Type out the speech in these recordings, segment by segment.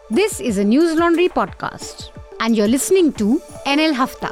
This is a News Laundry podcast, and you're listening to NL Hafta.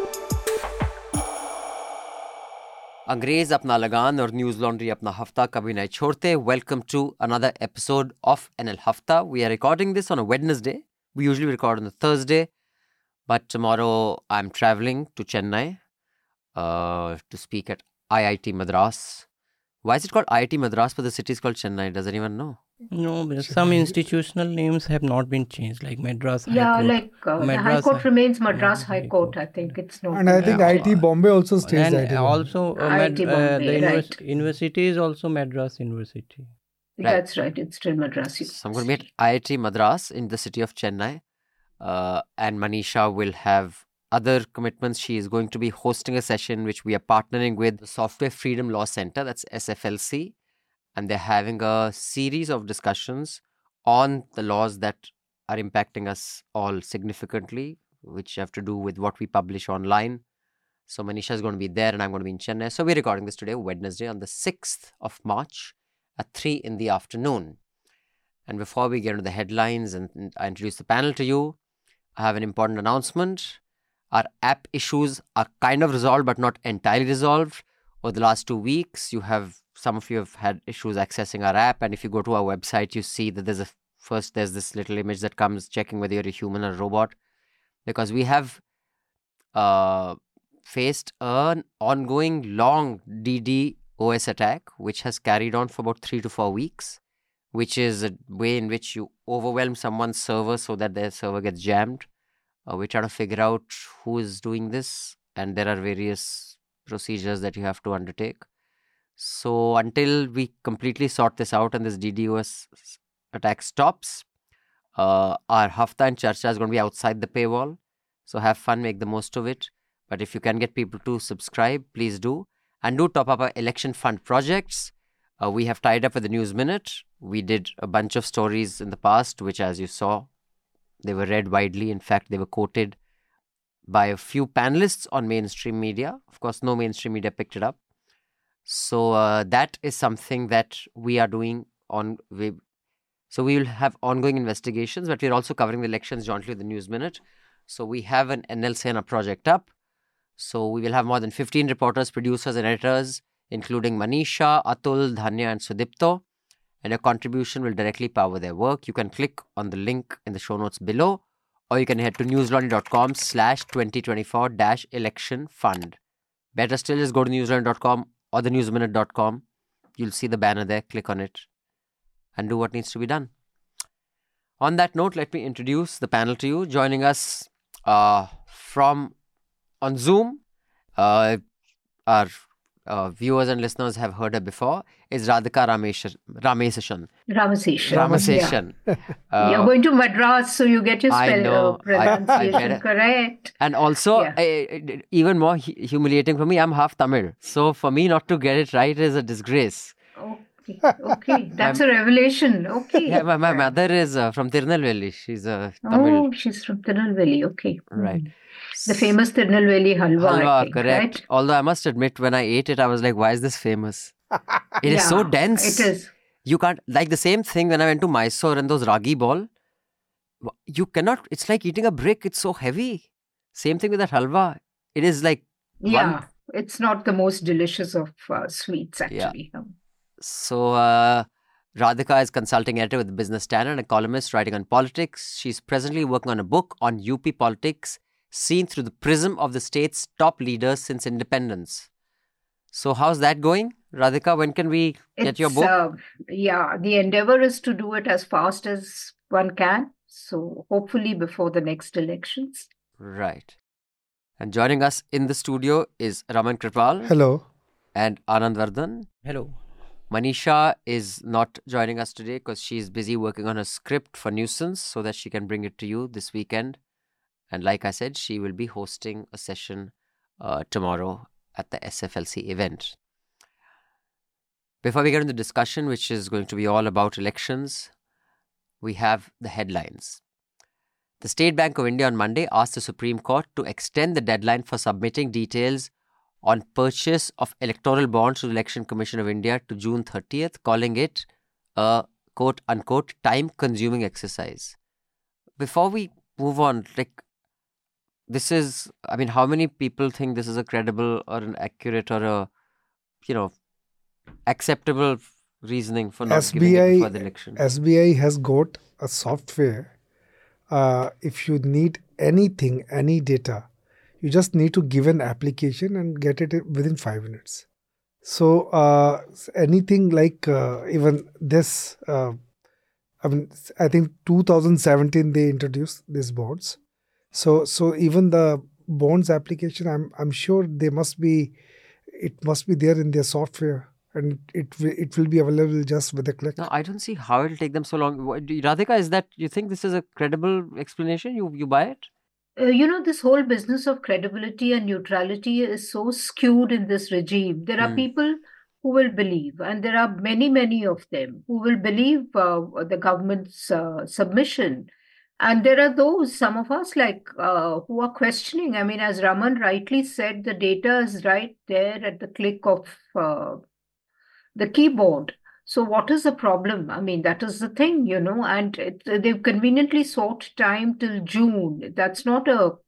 अंग्रेज अपना लगान और न्यूज लॉन्ड्री अपना हफ्ता कभी नहीं छोड़ते. Welcome to another episode of NL Hafta. We are recording this on a Wednesday. We usually record on a Thursday, but tomorrow I'm traveling to Chennai to speak at IIT Madras. Why is it called IIT Madras but the city is called Chennai? Does anyone know? No, but some institutional names have not been changed, like Madras High Yeah, Court. like the High Court remains Madras High Court. I think it's not. And I think IIT Bombay also stays And IIT Bombay. also, IIT Bombay, the right. university is also Madras University. That's right. It's still Madras. So I'm going to be at IIT Madras in the city of Chennai. And Manisha will have other commitments. She is going to be hosting a session which we are partnering with the Software Freedom Law Center, that's SFLC. And they're having a series of discussions on the laws that are impacting us all significantly, which have to do with what we publish online. So Manisha is going to be there and I'm going to be in Chennai. So we're recording this today, Wednesday, on the 6th of March at 3 in the afternoon. And before we get into the headlines and I introduce the panel to you, I have an important announcement. Our app issues are kind of resolved, but not entirely resolved. Over the last 2 weeks, some of you have had issues accessing our app. And if you go to our website, you see that there's this little image that comes checking whether you're a human or a robot. Because we have faced an ongoing long DDoS attack, which has carried on for about 3 to 4 weeks, which is a way in which you overwhelm someone's server so that their server gets jammed. We're trying to figure out who is doing this, and there are various procedures that you have to undertake. So until we completely sort this out and this DDoS attack stops, our Hafta and Charcha is going to be outside the paywall. So have fun, make the most of it. But if you can get people to subscribe, please do. And do top up our election fund projects. We have tied up with the News Minute. We did a bunch of stories in the past, which, as you saw, they were read widely. In fact, they were quoted by a few panelists on mainstream media. Of course, no mainstream media picked it up. So that is something that we are doing So we will have ongoing investigations, but we're also covering the elections jointly with the News Minute. So we have an NL Sena project up. So we will have more than 15 reporters, producers and editors, including Manisha, Atul, Dhanya and Sudipto. And your contribution will directly power their work. You can click on the link in the show notes below, or you can head to newslaundry.com/2024-election fund. Better still, just go to newslaundry.com or the newsminute.com. You'll see the banner there. Click on it and do what needs to be done. On that note, let me introduce the panel to you. Joining us from on Zoom, our viewers and listeners have heard her before, is Radhika Ramaseshan. You're going to Madras, so you get your pronunciation correct. And also, even more humiliating for me, I'm half Tamil. So for me not to get it right is a disgrace. Okay. That's a revelation. Okay. Yeah, my mother is from Tirunelveli. She's Tamil. Oh, she's from Tirunelveli. Okay. Right. The famous Tirunelveli halwa, I think, correct. Right? Although I must admit, when I ate it, I was like, why is this famous? It is so dense. It is. You can't, like the same thing when I went to Mysore and those ragi ball. You cannot, it's like eating a brick. It's so heavy. Same thing with that halwa. It is like... It's not the most delicious of sweets, actually. Yeah. So, Radhika is consulting editor with the Business Standard and a columnist writing on politics. She's presently working on a book on UP politics seen through the prism of the state's top leaders since independence. So how's that going? Radhika, when can we get your book? The endeavor is to do it as fast as one can. So hopefully before the next elections. Right. And joining us in the studio is Raman Kripal. Hello. And Anand Vardhan. Hello. Manisha is not joining us today because she's busy working on a script for Nuisance so that she can bring it to you this weekend. And like I said, she will be hosting a session tomorrow at the SFLC event. Before we get into the discussion, which is going to be all about elections, we have the headlines. The State Bank of India on Monday asked the Supreme Court to extend the deadline for submitting details on purchase of electoral bonds to the Election Commission of India to June 30th, calling it a quote-unquote time-consuming exercise. before we move on, like, this is, I mean, how many people think this is a credible or an accurate or a, acceptable reasoning for not giving it before the election? SBI has got a software. If you need anything, any data, you just need to give an application and get it within 5 minutes. So anything like even this, I think 2017 they introduced these bonds. So even the bonds application, I'm sure it must be there in their software, and it will be available just with a click. No, I don't see how it'll take them so long. Radhika, is that, you think this is a credible explanation? You buy it? This whole business of credibility and neutrality is so skewed in this regime. There are people who will believe, and there are many, many of them who will believe the government's submission. And there are those, some of us, who are questioning. I mean, as Raman rightly said, the data is right there at the click of the keyboard. So what is the problem? I mean, that is the thing, and they've conveniently sought time till June. That's not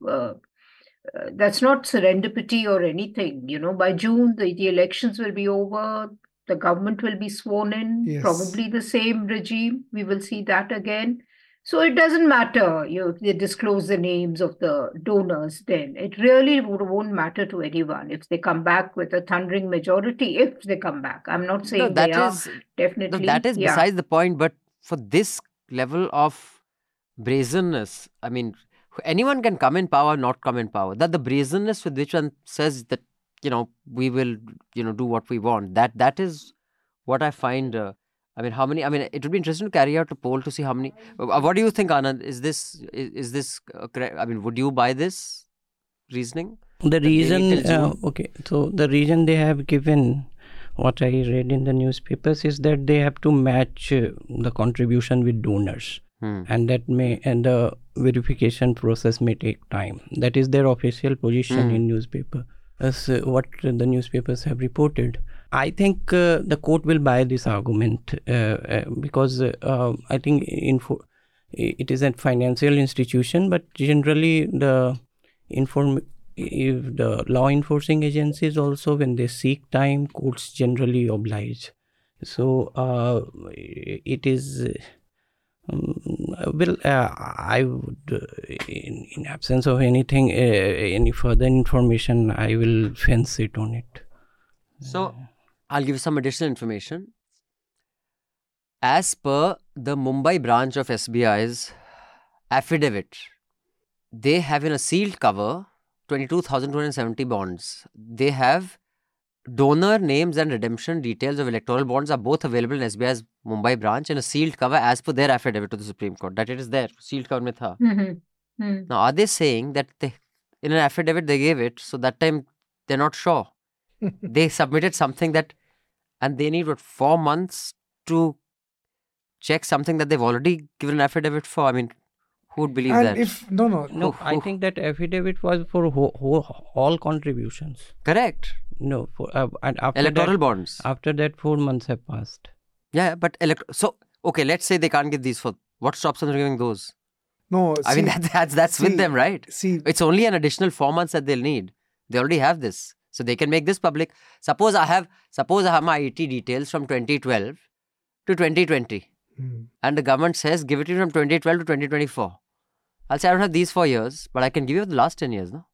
serendipity or anything. By June, the elections will be over. The government will be sworn in, Yes. Probably the same regime. We will see that again. So it doesn't matter, if they disclose the names of the donors then. It really won't matter to anyone if they come back with a thundering majority, if they come back. I'm not saying they are, definitely. No, that is besides the point, but for this level of brazenness, I mean, anyone can come in power, not come in power. That the brazenness with which one says that, we will, do what we want, that is what I find... it would be interesting to carry out a poll to see how many. What do you think, Anand? Is this would you buy this reasoning? The reason, so the reason they have given, what I read in the newspapers, is that they have to match the contribution with donors, and the verification process may take time. That is their official position in newspaper. As what the newspapers have reported. I think the court will buy this argument because I think it is a financial institution, but generally if the law enforcing agencies also, when they seek time, courts generally oblige. So it is... I would, in absence of anything, any further information, I will fence it on it. So, I'll give you some additional information. As per the Mumbai branch of SBI's affidavit, they have in a sealed cover 22,270 bonds. They have donor names and redemption details of electoral bonds are both available in SBI's Mumbai branch in a sealed cover as per their affidavit to the Supreme Court. That it is there, sealed cover mein tha. Now, are they saying that in an affidavit they gave it, so that time they're not sure? They submitted something and they need 4 months to check something that they've already given an affidavit for? I mean, who would believe and that? No, I think that affidavit was for all contributions. Correct. No, and after Electoral bonds. After that, 4 months have passed. Yeah, but okay, let's say they can't give these for. What stops them from giving those? No, that's with them, right? See, it's only an additional 4 months that they'll need. They already have this, so they can make this public. Suppose I have my IT details from 2012 to 2020, and the government says give it to you from 2012 to 2024. I'll say I don't have these 4 years, but I can give you the last 10 years, no?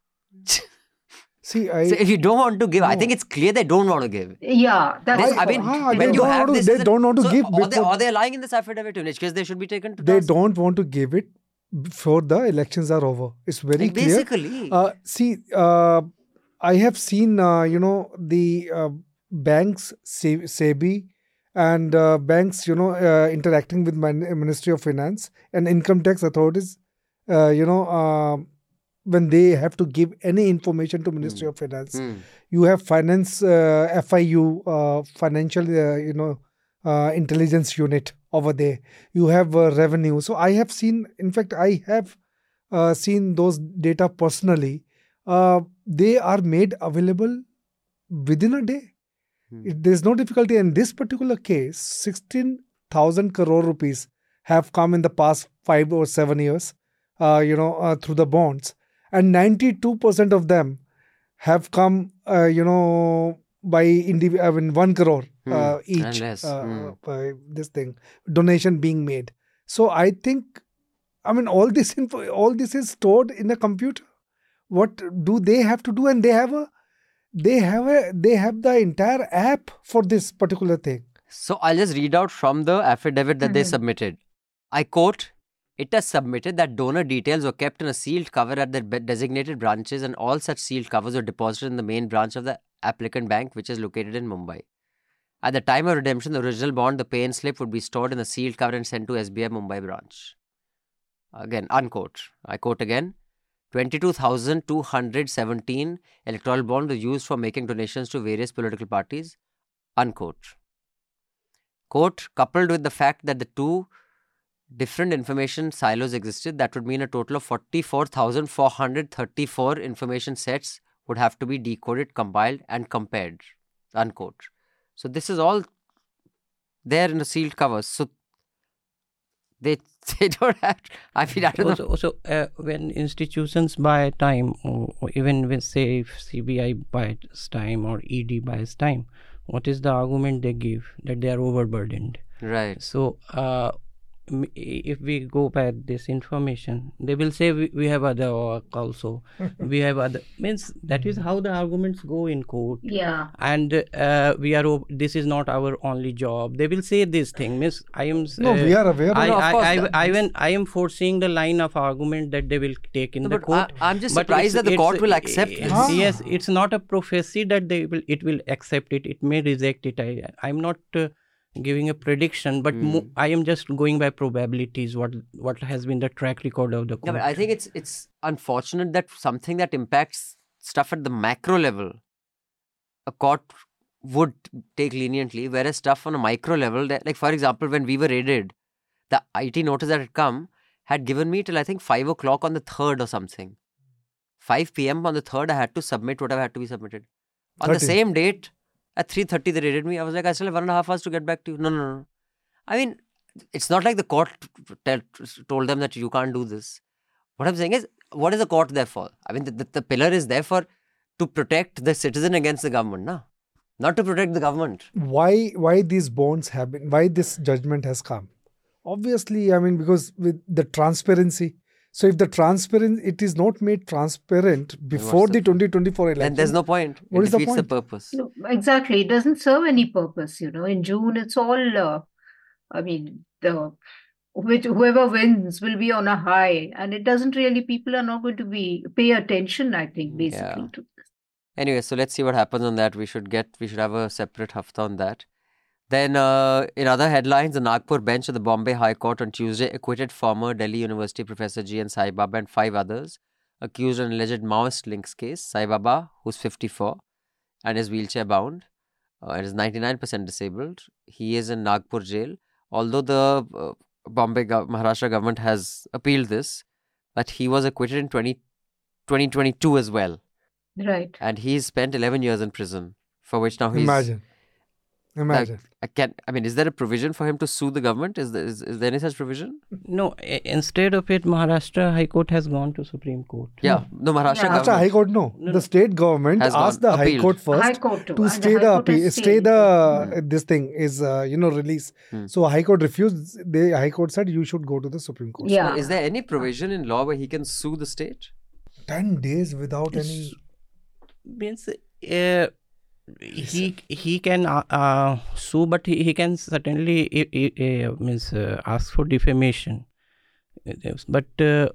See, so if you don't want to give, I think it's clear they don't want to give. Yeah, that's. When you have this, they don't want to give. Or they're lying in this affidavit, in which case they should be taken to They task. don't want to give it before the elections are over. It's very clear. Basically. I have seen, the banks, SEBI, and banks, interacting with Ministry of Finance and income tax authorities, when they have to give any information to Ministry of Finance. You have finance, FIU, financial, intelligence unit over there. You have revenue. So I have seen, in fact, I have seen those data personally. They are made available within a day. There's no difficulty. In this particular case, 16,000 crore rupees have come in the past 5 or 7 years, through the bonds. And 92% of them have come, by 1 crore each, this thing, donation being made. So I think, all this is stored in a computer. What do they have to do? And they have the entire app for this particular thing. So I'll just read out from the affidavit that they submitted. I quote, "It has submitted that donor details were kept in a sealed cover at the designated branches, and all such sealed covers were deposited in the main branch of the applicant bank, which is located in Mumbai. At the time of redemption, the original bond, the pay and slip, would be stored in a sealed cover and sent to SBI Mumbai branch." Again, unquote. I quote again. 22,217 electoral bonds were used for making donations to various political parties. Unquote. Quote, "Coupled with the fact that the two different information silos existed, that would mean a total of 44,434 information sets would have to be decoded, compiled and compared." Unquote. So this is all there in the sealed covers. So they don't have to, I don't know. Also, when institutions buy time, or even when, say, if CBI buys time or ED buys time, what is the argument they give? That they are overburdened. Right. So if we go by this information, they will say we have other work also. We have other, means that is how the arguments go in court. Yeah. And this is not our only job. They will say this thing. Means I am. We are aware. I am foreseeing the line of argument that they will take in the court. I'm just surprised that the court will accept this. Yes, it's not a prophecy that it will accept it. It may reject it. I'm not giving a prediction, but I am just going by probabilities, what has been the track record of the court. Yeah, but I think it's unfortunate that something that impacts stuff at the macro level, a court would take leniently, whereas stuff on a micro level, like for example, when we were raided, the IT notice that had come had given me till I think 5 o'clock on the 3rd or something. 5 p.m. on the 3rd, I had to submit whatever had to be submitted. On the same date, at 3:30 they raided me. I was like, I still have 1.5 hours to get back to you. No. I mean, it's not like the court told them that you can't do this. What I'm saying is, what is the court there for? I mean, the pillar is there to protect the citizen against the government, not to protect the government. Why these bonds have been, why this judgment has come? Obviously, because with the transparency. So if it is not made transparent before the 2024 election, then there's no point. What is the point? The purpose. No, exactly. It doesn't serve any purpose. In June, it's all, whoever wins will be on a high. And it doesn't really, people are not going to pay attention, I think, basically, to this. Anyway, so let's see what happens on that. We should have a separate hafta on that. Then, in other headlines, the Nagpur bench of the Bombay High Court on Tuesday acquitted former Delhi University professor G.N. Sai Baba and 5 others accused in an alleged Maoist links case. Sai Baba, who's 54 and is wheelchair bound and is 99% disabled, he is in Nagpur jail. Although the Maharashtra government has appealed this, but he was acquitted in 2022 as well. Right. And he's spent 11 years in prison, for which now he's... Imagine. Is there a provision for him to sue the government? Is there any such provision? No. Instead of it, Maharashtra High Court has gone to Supreme Court. Yeah. No, Maharashtra government. High Court, no. The state government asked the High Court first to stay this thing is, release. So High Court refused. The High Court said you should go to the Supreme Court. Yeah. So is there any provision in law where he can sue the state? 10 days without any... Means... He can sue, but he can certainly ask for defamation. But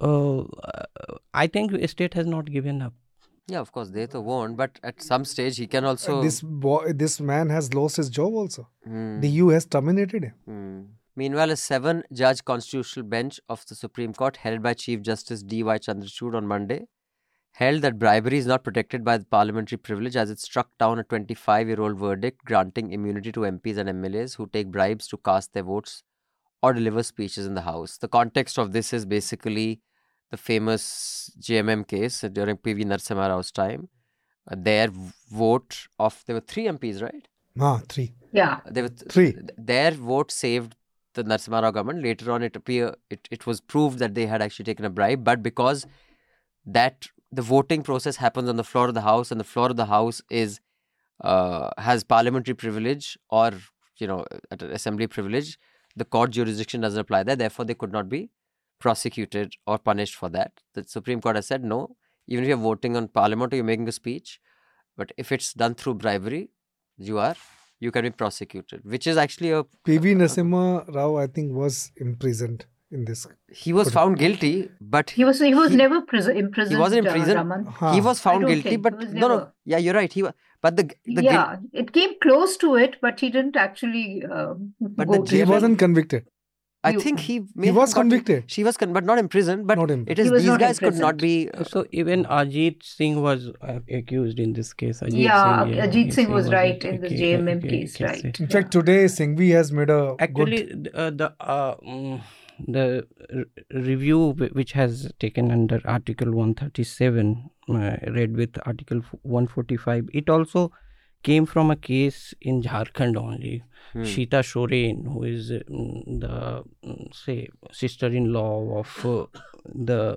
I think the state has not given up. Yeah, of course, they won't. But at some stage, he can also... This man has lost his job also. The EU has terminated him. Meanwhile, a 7-judge constitutional bench of the Supreme Court, headed by Chief Justice D.Y. Chandrachud on Monday, held that bribery is not protected by the parliamentary privilege, as it struck down a 25-year-old verdict granting immunity to MPs and MLAs who take bribes to cast their votes or deliver speeches in the House. The context of this is basically the famous JMM case during P.V. Narasimha Rao's time. Their vote there were 3 MPs, right? 3. Yeah. There were 3. Their vote saved the Narasimha Rao government. Later on, it was proved that they had actually taken a bribe, but because that the voting process happens on the floor of the House, and the floor of the House is has parliamentary privilege or assembly privilege, the court jurisdiction doesn't apply there. Therefore, they could not be prosecuted or punished for that. The Supreme Court has said no. Even if you're voting on parliament or you're making a speech, but if it's done through bribery, you can be prosecuted, which is actually a... P.V. Narasimha Rao, I think, was imprisoned in this. He was found guilty, but... He was never imprisoned. He wasn't in prison. Raman. He was found guilty, but... No. Yeah, you're right. He was... But it came close to it, but he didn't actually he wasn't convicted. I think he was convicted. She was but not imprisoned. But it is these guys could not be. So even Ajit Singh was accused in this case. Ajit Singh was right in the JMM case, right? In fact, today Singhvi has made a the review which has taken under Article 137 read with Article 145. It also came from a case in Jharkhand only. Sheeta Soren, who is the sister-in-law of the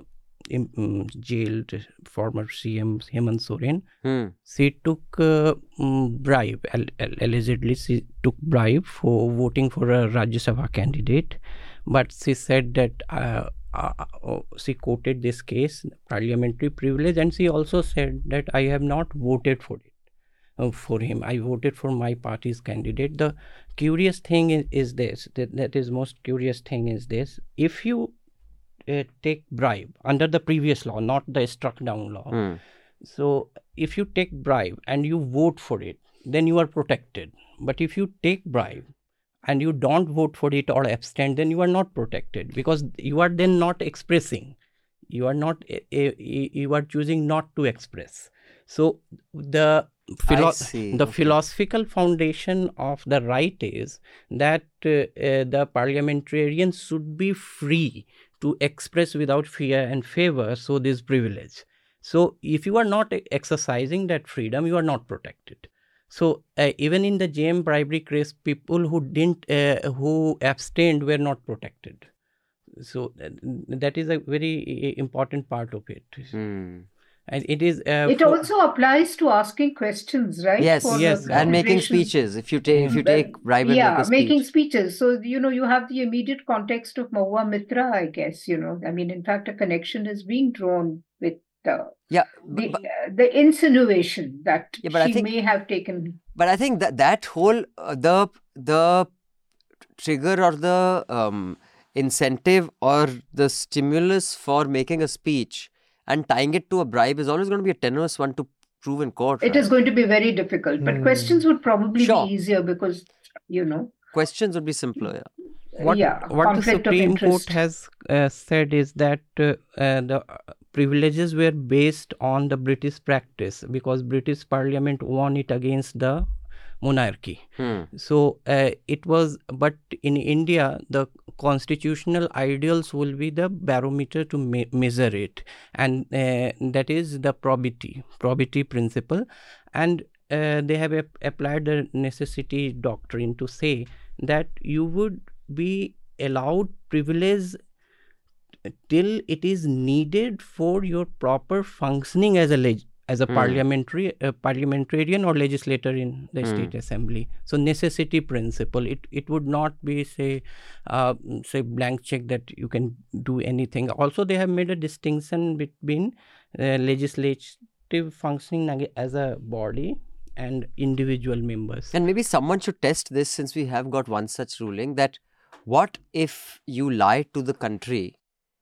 jailed former CM Hemant Soren. She took bribe. Allegedly, she took bribe for voting for a Rajya Sabha candidate. But she said that she quoted this case, parliamentary privilege, and she also said that I have not voted for it. For him, I voted for my party's candidate. The curious thing is this, that is most curious thing is this: if you take bribe under the previous law, not the struck down law, so if you take bribe and you vote for it, then you are protected. But if you take bribe and you don't vote for it or abstain, then you are not protected, because you are then not expressing. You are not. You are choosing not to express. So the philosophical foundation of the right is that the parliamentarians should be free to express without fear and favor, so this privilege. So if you are not exercising that freedom, you are not protected. So even in the JM bribery case, people who abstained were not protected. So that is a very important part of it. And it is. It also applies to asking questions, right? Yes, and making speeches. If you take bribe and making speeches. So you have the immediate context of Mahua Mitra, I guess. I mean, in fact, a connection is being drawn with the insinuation that may have taken. But I think that whole the trigger or the incentive or the stimulus for making a speech and tying it to a bribe is always going to be a tenuous one to prove in court. It is going to be very difficult, but questions would probably be easier because, questions would be simpler, What the Supreme Court has said is that the privileges were based on the British practice, because British Parliament won it against the monarchy. So it was, but in India, the constitutional ideals will be the barometer to measure it, and that is the probity principle, and they have applied the necessity doctrine to say that you would be allowed privilege till it is needed for your proper functioning as a parliamentarian or legislator in the state assembly. So necessity principle, it would not be say blank check that you can do anything. Also they have made a distinction between legislative functioning as a body and individual members. And maybe someone should test this, since we have got one such ruling, that what if you lie to the country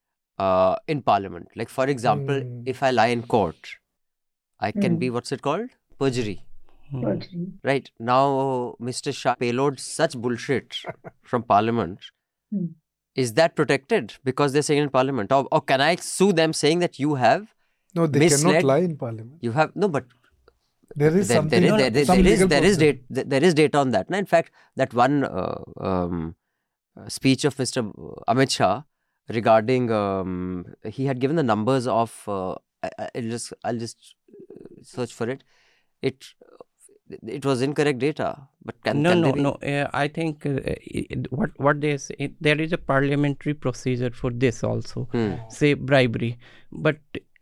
in parliament? Like, for example, if I lie in court, I can be, what's it called? Perjury. Right. Now, Mr. Shah payload such bullshit from parliament. Is that protected because they're saying in parliament? Or can I sue them saying that you have No, they cannot lie in parliament. You have, no, but there is something. There is data on that. Now, in fact, that one speech of Mr. Amit Shah regarding, he had given the numbers of, I'll just search for it. it was incorrect data. But can no. they I think what they say, there is a parliamentary procedure for this also. Say bribery, but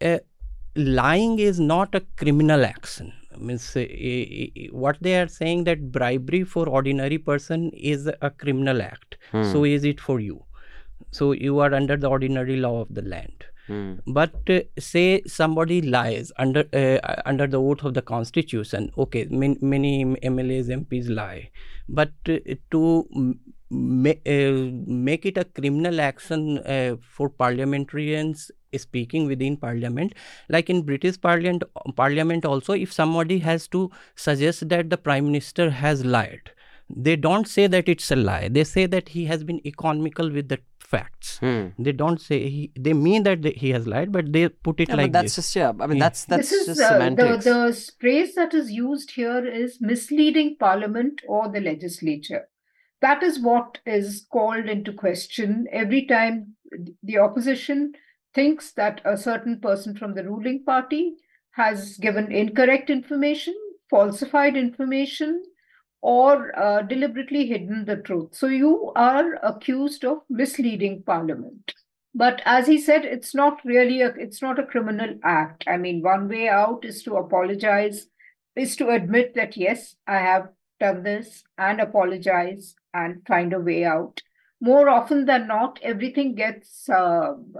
lying is not a criminal action. Means what they are saying that bribery for ordinary person is a criminal act. So is it for you. So you are under the ordinary law of the land. But say somebody lies under the oath of the constitution. Okay, many MLAs, MPs lie, but to make it a criminal action for parliamentarians speaking within parliament, like in British parliament also, if somebody has to suggest that the prime minister has lied, they don't say that it's a lie. They say that he has been economical with the facts. They don't say they mean that he has lied, but they put it like but that's this. just that's this is, just semantics. The phrase that is used here is misleading parliament or the legislature. That is what is called into question every time the opposition thinks that a certain person from the ruling party has given incorrect information, falsified information, or deliberately hidden the truth. So you are accused of misleading parliament. But as he said, it's not a criminal act. I mean, one way out is to apologize, is to admit that, yes, I have done this, and apologize and find a way out. More often than not, everything gets, in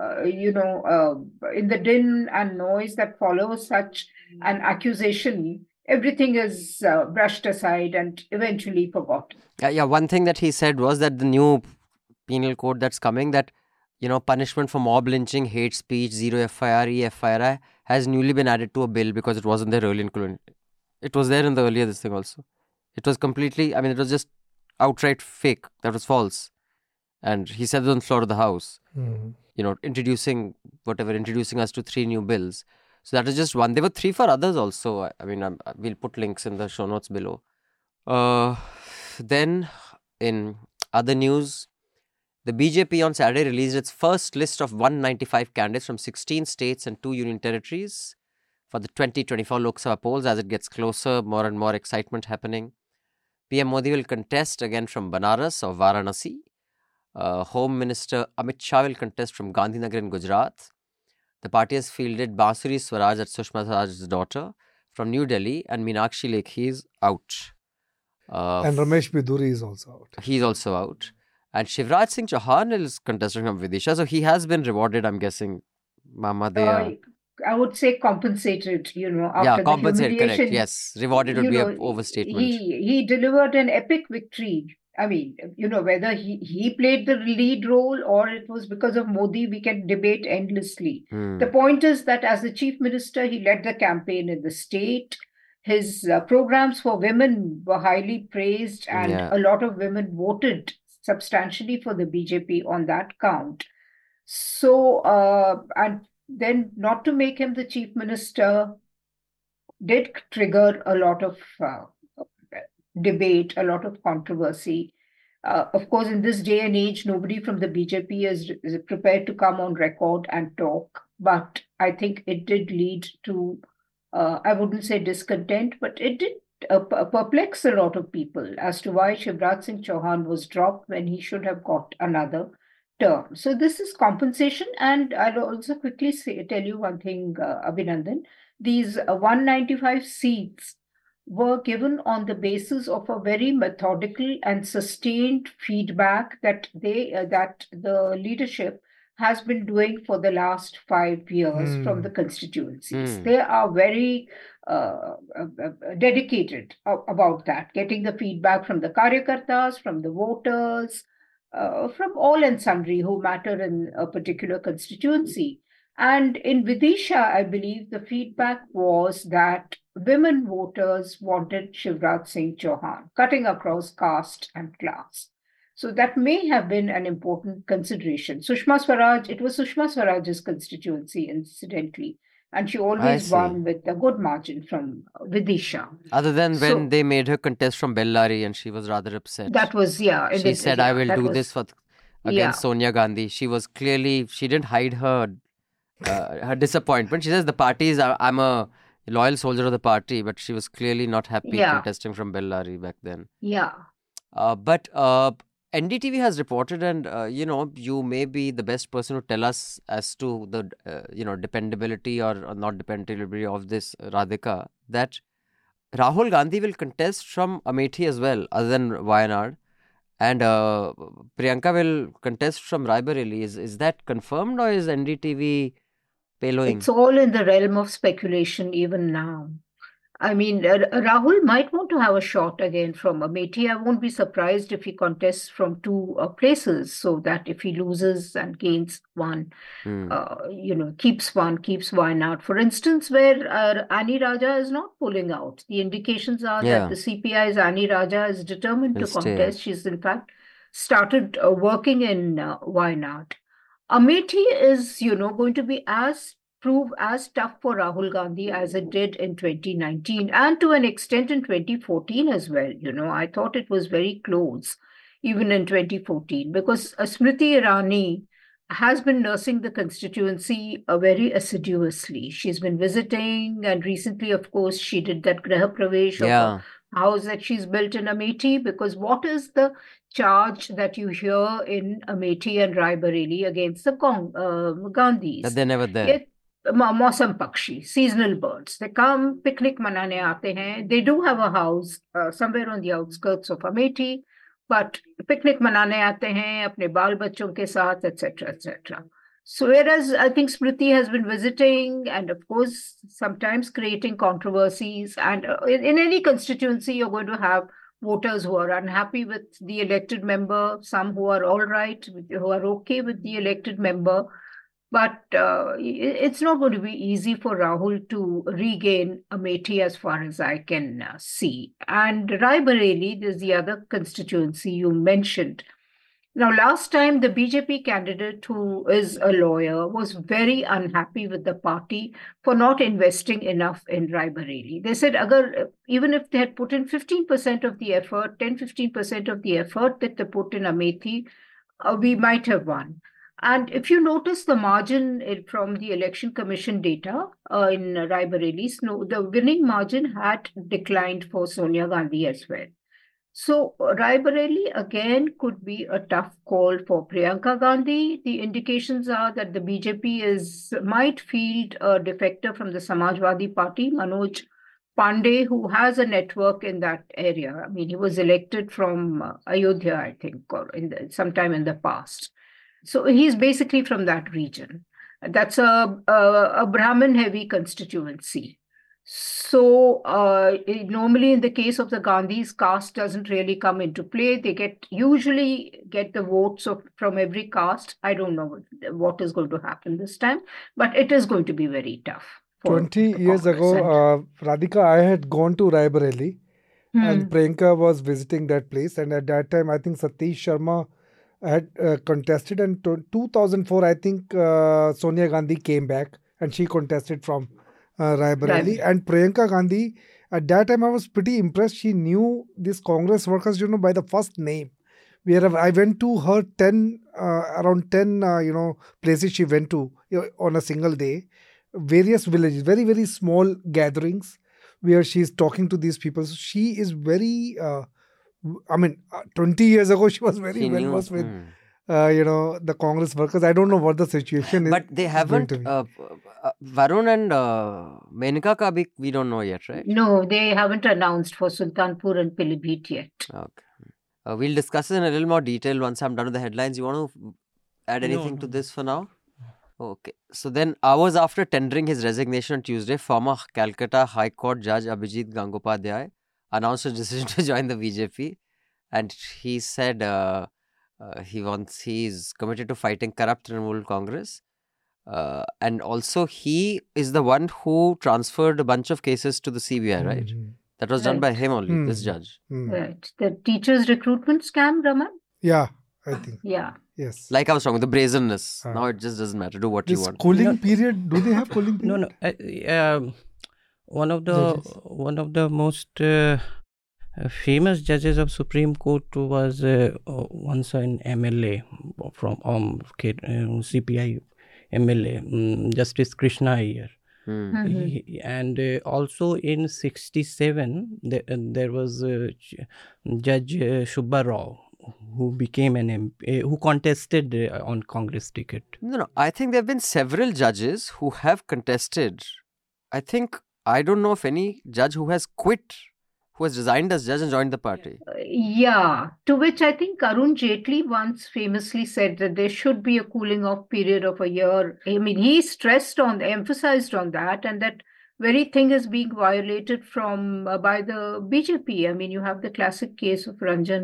the din and noise that follows such an accusation, everything is brushed aside and eventually forgotten. Yeah, one thing that he said was that the new penal code that's coming, that, punishment for mob lynching, hate speech, zero FIR, EFIR has newly been added to a bill because it wasn't there earlier in colonial. It was there in the earlier this thing also. It was completely, it was just outright fake. That was false. And he said it on the floor of the House, introducing us to 3 new bills. So that is just one. There were 3 for others also. We'll put links in the show notes below. Then, in other news, the BJP on Saturday released its first list of 195 candidates from 16 states and 2 union territories for the 2024 Lok Sabha polls. As it gets closer, more and more excitement happening. PM Modi will contest again from Banaras or Varanasi. Home Minister Amit Shah will contest from Gandhinagar in Gujarat. The party has fielded Bansuri Swaraj, that's Sushma Swaraj's daughter, from New Delhi, and Meenakshi Lekhi is out. And Ramesh Biduri is also out. He's also out. And Shivraj Singh Chauhan is contesting from Vidisha, so he has been rewarded, I'm guessing. Mama, they are... I would say compensated, after compensated, the humiliation. Correct, yes. Rewarded would be an overstatement. He delivered an epic victory. I mean, whether he played the lead role or it was because of Modi, we can debate endlessly. The point is that as the chief minister, he led the campaign in the state. His programs for women were highly praised, and a lot of women voted substantially for the BJP on that count. So, and then not to make him the chief minister did trigger a lot of debate, a lot of controversy. Of course, in this day and age, nobody from the BJP is prepared to come on record and talk. But I think it did lead to, I wouldn't say discontent, but it did perplex a lot of people as to why Shivraj Singh Chauhan was dropped when he should have got another term. So this is compensation. And I'll also quickly tell you one thing, Abhinandan. These 195 seats were given on the basis of a very methodical and sustained feedback that the leadership has been doing for the last 5 years from the constituencies. They are very dedicated about that, getting the feedback from the karyakartas, from the voters, from all and sundry who matter in a particular constituency. And in Vidisha, I believe the feedback was that women voters wanted Shivraj Singh Chauhan, cutting across caste and class. So that may have been an important consideration. It was Sushma Swaraj's constituency, incidentally. And she always won with a good margin from Vidisha. Other than when they made her contest from Bellary and she was rather upset. That was, She said, I will do this against Sonia Gandhi. She was clearly, she didn't hide her disappointment. She says the party is, I'm a loyal soldier of the party, but she was clearly not happy Yeah. contesting from Bellary back then. Yeah. But NDTV has reported, and you may be the best person to tell us as to the dependability or not dependability of this Radhika, that Rahul Gandhi will contest from Amethi as well, other than Wayanad, and Priyanka will contest from Raebareli. Is that confirmed, or is NDTV payloading? It's all in the realm of speculation even now. I mean, Rahul might want to have a shot again from Amethi. I won't be surprised if he contests from two places, so that if he loses and gains one, keeps Wayanad. For instance, where Annie Raja is not pulling out. The indications are that the CPI's Annie Raja is determined to contest. She's in fact started working in Wayanad. Amethi is, going to be prove as tough for Rahul Gandhi as it did in 2019 and to an extent in 2014 as well. I thought it was very close even in 2014 because Smriti Irani has been nursing the constituency very assiduously. She's been visiting, and recently, of course, she did that Graha Pravesh of a house that she's built in Amethi, because what is the charge that you hear in Amethi and Raebareli against the Gandhis? That they're never there. Mausam Pakshi, seasonal birds. They come, picnic manane aate hain. They do have a house somewhere on the outskirts of Amethi, but picnic manane aate hain, apne baal bachon ke saath, etc., etc. So whereas I think Smriti has been visiting and of course sometimes creating controversies, and in any constituency you're going to have voters who are unhappy with the elected member, some who are all right, who are okay with the elected member. But it's not going to be easy for Rahul to regain Amethi as far as I can see. And Raebareli is the other constituency you mentioned. Now, last time the BJP candidate, who is a lawyer, was very unhappy with the party for not investing enough in Raebareli. They said even if they had put in 15% of the effort, 10-15% of the effort that they put in Amethi, we might have won. And if you notice the margin from the Election Commission data in Raebareli, the winning margin had declined for Sonia Gandhi as well. So Raebareli again could be a tough call for Priyanka Gandhi. The indications are that the BJP might field a defector from the Samajwadi Party, Manoj Pandey, who has a network in that area. I mean, he was elected from Ayodhya, I think, or sometime in the past. So he's basically from that region. That's a Brahmin-heavy constituency. So normally in the case of the Gandhis, caste doesn't really come into play. They usually get the votes from every caste. I don't know what is going to happen this time, but it is going to be very tough. 20 years ago, Radhika, I had gone to Raebareli and Priyanka was visiting that place. And at that time, I think Satish Sharma had contested, and 2004 I think Sonia Gandhi came back and she contested from Raebareli. And Priyanka Gandhi, at that time I was pretty impressed. She knew these Congress workers by the first name. I went to her around 10 places she went to on a single day, various villages, very very small gatherings where she's talking to these people. So she is very 20 years ago, she was very well versed with, the Congress workers. I don't know what the situation is. But they haven't, Varun and Menaka ka bhi, we don't know yet, right? No, they haven't announced for Sultanpur and Pilibhit yet. Okay. We'll discuss it in a little more detail once I'm done with the headlines. You want to add anything to this for now? Okay. So then, hours after tendering his resignation on Tuesday, former Calcutta High Court Judge Abhijit Gangopadhyay announced his decision to join the BJP, and he said he's committed to fighting corrupt Trinamool Congress, and also he is the one who transferred a bunch of cases to the CBI, right? That was done by him only, this judge. Right. The teachers' recruitment scam, Raman? Yeah, I think. Yeah. Yes. Like I was talking, the brazenness. Now it just doesn't matter. Do what you want. Cooling period. Do they have cooling period? No. One of the most famous judges of Supreme Court was once an MLA from CPI MLA, Justice Krishna Iyer. And also in 67, there was Judge Subba Rao, who became an MP, who contested on Congress ticket. No. I think there have been several judges who have contested. I don't know of any judge who has quit, who has resigned as judge and joined the party. Yeah, to which I think Arun Jaitley once famously said that there should be a cooling off period of a year. I mean, he emphasized on that, and that very thing is being violated by the BJP. I mean, you have the classic case of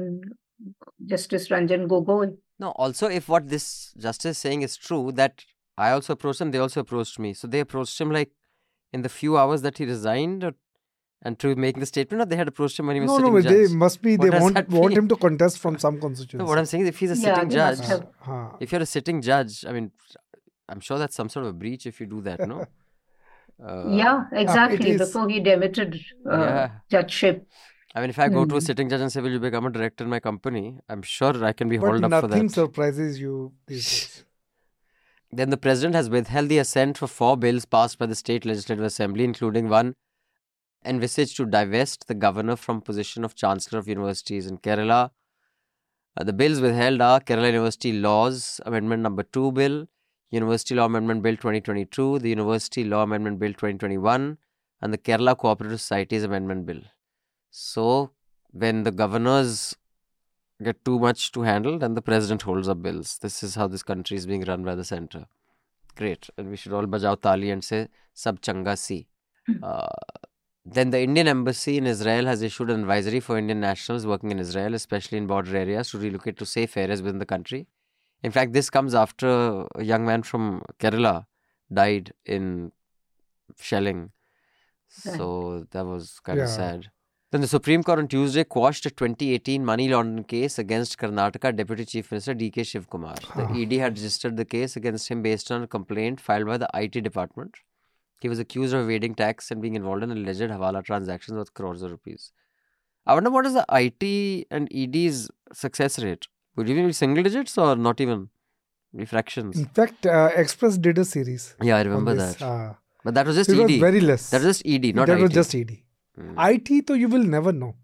Justice Ranjan Gogoi. No, also if what this justice is saying is true, that I also approached him, they also approached me. So they approached him like in the few hours that he resigned and to make the statement, or they had approached him when he was sitting judge? They must be, they want him to contest from some constituency. No, what I'm saying is if he's a sitting judge, have... if you're a sitting judge, I mean, I'm sure that's some sort of a breach if you do that, no? Yeah, exactly. Before he demitted judgeship. I mean, if I go to a sitting judge and say, will you become a director in my company? I'm sure I can be hauled up for that. Nothing surprises you these days. Then the president has withheld the assent for 4 bills passed by the State Legislative Assembly, including one envisaged to divest the governor from position of Chancellor of Universities in Kerala. The bills withheld are Kerala University Laws Amendment Number 2 Bill, University Law Amendment Bill 2022, the University Law Amendment Bill 2021, and the Kerala Cooperative Societies Amendment Bill. So, when the governors get too much to handle, then the president holds up bills. This is how this country is being run by the centre. Great. And we should all bajao tali and say, Sab changa si. Then the Indian Embassy in Israel has issued an advisory for Indian nationals working in Israel, especially in border areas, to relocate to safe areas within the country. In fact, this comes after a young man from Kerala died in shelling. So that was kind of sad. Then the Supreme Court on Tuesday quashed a 2018 money laundering case against Karnataka Deputy Chief Minister D.K. Shivkumar. The ED had registered the case against him based on a complaint filed by the IT department. He was accused of evading tax and being involved in alleged Hawala transactions worth crores of rupees. I wonder what is the IT and ED's success rate? Would it even be single digits or not even? Be fractions? In fact, Express did a series. Yeah, I remember that. But that was just ED. It was very less. That was just ED, not IT. That was just ED. IT, though, you will never know.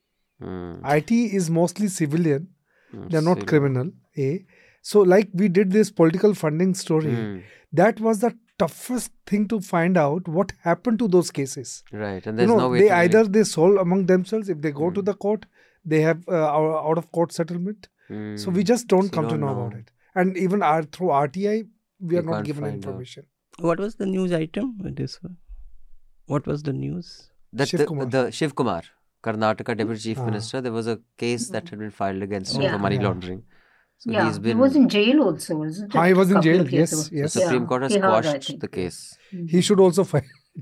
IT is mostly civilian. They are not criminal. So, like we did this political funding story, that was the toughest thing to find out what happened to those cases. Right, and there's no way they solve among themselves. If they go to the court, they have out of court settlement. So we just don't come to know about it. And even through RTI, we are not given information. What was the news item with this one? What was the news? That the Shivkumar, Karnataka Deputy Chief Minister, there was a case that had been filed against him for money laundering. So he was in jail also, wasn't it? He was in jail, yes. The Supreme Court has quashed the case. He should also file.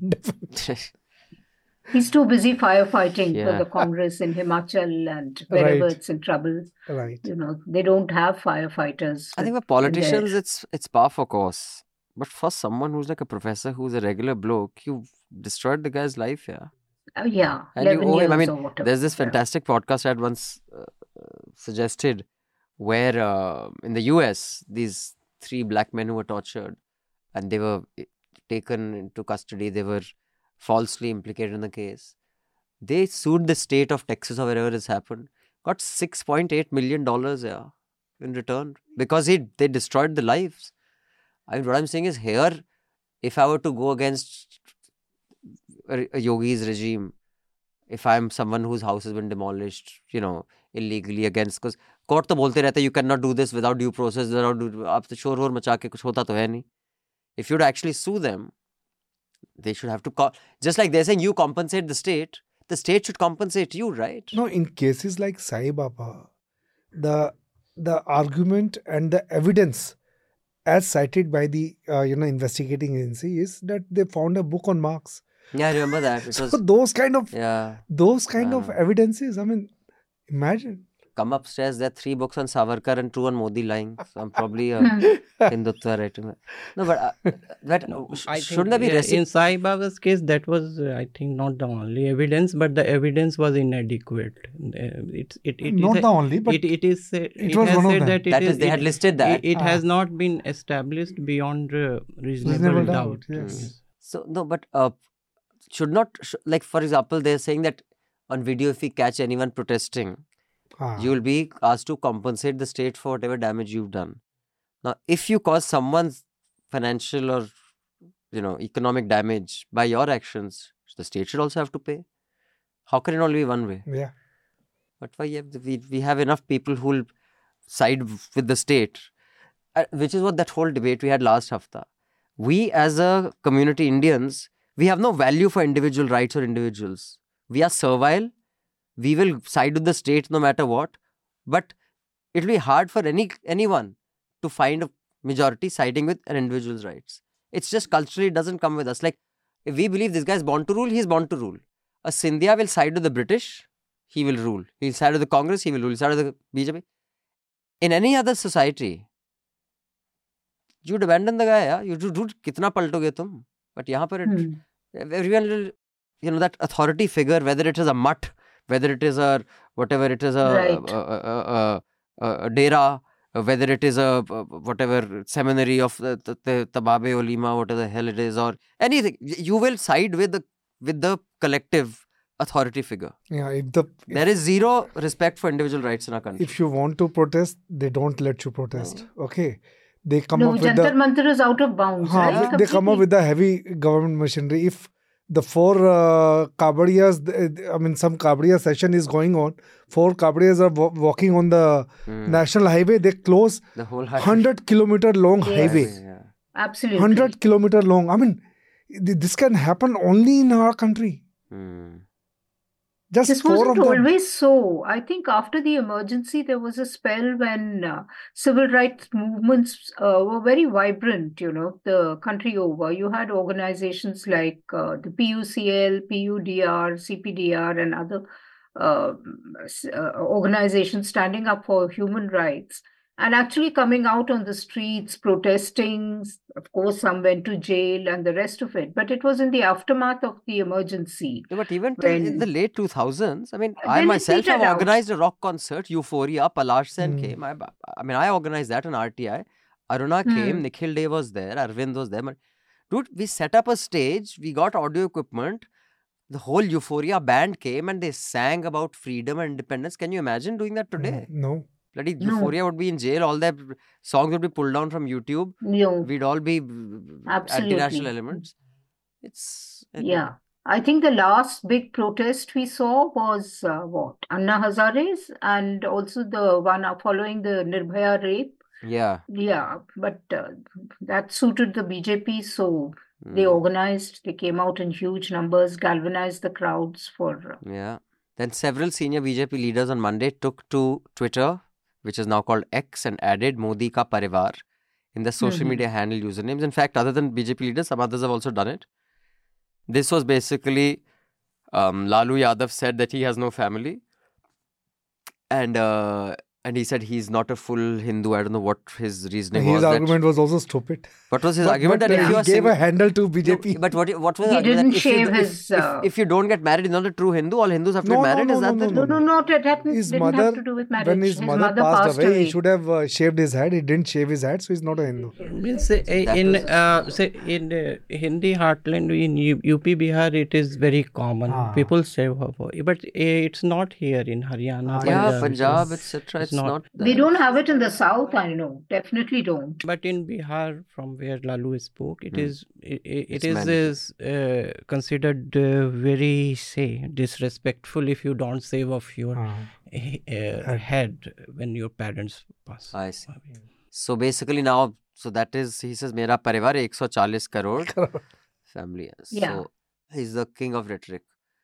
He's too busy firefighting for the Congress in Himachal and wherever it's in trouble. Right. They don't have firefighters. I think for politicians, it's par for course. But for someone who's like a professor, who's a regular bloke, you've destroyed the guy's life, And you owe him. I mean, there's this fantastic podcast I had once suggested where in the US, these 3 black men who were tortured and they were taken into custody, they were falsely implicated in the case. They sued the state of Texas or wherever this happened, got $6.8 million in return because they destroyed the lives. I mean, what I'm saying is here, if I were to go against a Yogi's regime, if I'm someone whose house has been demolished, illegally against, because court to bolte rehta, you cannot do this without due process, aap to shor macha ke kuch hota to hai nahi. If you would actually sue them, they should have to just like they're saying you compensate the state should compensate you, right? No, in cases like Sai Baba, the argument and the evidence as cited by the investigating agency is that they found a book on Marx. Yeah, I remember that. So those kind of evidences, I mean, imagine. Come upstairs, there are 3 books on Savarkar and 2 on Modi lying. So I'm probably a Hindutva writer. No, but shouldn't there be in Sai Baba's case, that was, I think, not the only evidence, but the evidence was inadequate. Not the only, but it is. It was one of them. They had listed that. It has not been established beyond reasonable doubt. Yes. So, no, but like, for example, they're saying that on video, if we catch anyone protesting, you will be asked to compensate the state for whatever damage you've done. Now, if you cause someone's financial or, economic damage by your actions, the state should also have to pay. How can it only be one way? Yeah. But why we have enough people who will side with the state, which is what that whole debate we had last hafta. We as a community, Indians, we have no value for individual rights or individuals. We are servile. We will side with the state no matter what. But it will be hard for anyone to find a majority siding with an individual's rights. It's just culturally, it doesn't come with us. Like, if we believe this guy is born to rule, he is born to rule. A Scindia will side with the British, he will rule. He'll side with the Congress, he will rule. He'll side with the BJP. In any other society, you'd abandon the guy, yeah? You do kitna paltoge tum? But yahan par everyone will, that authority figure, whether it is a mutt, whether it is a whatever, it is a dera, whether it is a whatever seminary of the Tababe Olima, whatever the hell it is, or anything, you will side with the collective authority figure. Yeah, there is zero respect for individual rights in our country. If you want to protest, they don't let you protest. Okay. They come up with the... Jantar Mantar is out of bounds, right? They come up with the heavy government machinery. If the 4 Kabadiyas, some Kabadiya session is going on, 4 Kabadiyas are walking on the national highway, they close the whole 100 kilometer long highway. Yeah. Absolutely. 100 kilometer long. This can happen only in our country. This wasn't always so. I think after the emergency, there was a spell when civil rights movements were very vibrant, the country over. You had organizations like the PUCL, PUDR, CPDR, and other organizations standing up for human rights and actually coming out on the streets, protesting. Of course, some went to jail and the rest of it. But it was in the aftermath of the emergency. Yeah, but even in the late 2000s, I myself have organized a rock concert, Euphoria. Palash Sen came. I organized that on RTI. Aruna came, Nikhil Dey was there, Arvind was there. Dude, we set up a stage, we got audio equipment. The whole Euphoria band came and they sang about freedom and independence. Can you imagine doing that today? No. Bloody Euphoria would be in jail. All their songs would be pulled down from YouTube. No. We'd all be anti-national elements. I think the last big protest we saw was Anna Hazare's, and also the one following the Nirbhaya rape. Yeah. Yeah, but that suited the BJP, so they organized. They came out in huge numbers, galvanized the crowds for. Yeah. Then several senior BJP leaders on Monday took to Twitter, which is now called X, and added Modi Ka Parivar in the social media handle usernames. In fact, other than BJP leaders, some others have also done it. This was basically Lalu Yadav said that he has no family. And he said he's not a full Hindu. I don't know what his reasoning was. His argument was also stupid. What was his argument? That if you he gave a handle to BJP. No, but what was his argument? He didn't shave his... If you don't get married, you're not a true Hindu. All Hindus have to get married. No, that didn't have to do with marriage. When his mother passed away, he should have shaved his head. He didn't shave his head, so he's not a Hindu. Means in Hindi heartland, in UP, Bihar, it is very common. People shave her. But it's not here in Haryana. Yeah, Punjab, etc. It's not. They don't have it in the south, I know. Definitely don't. But in Bihar, from where Lalu spoke, it is considered very, disrespectful if you don't shave off your head when your parents pass. I see. So basically now, that is, he says, Mera parivar 140 crore family. Yeah. So he's the king of rhetoric.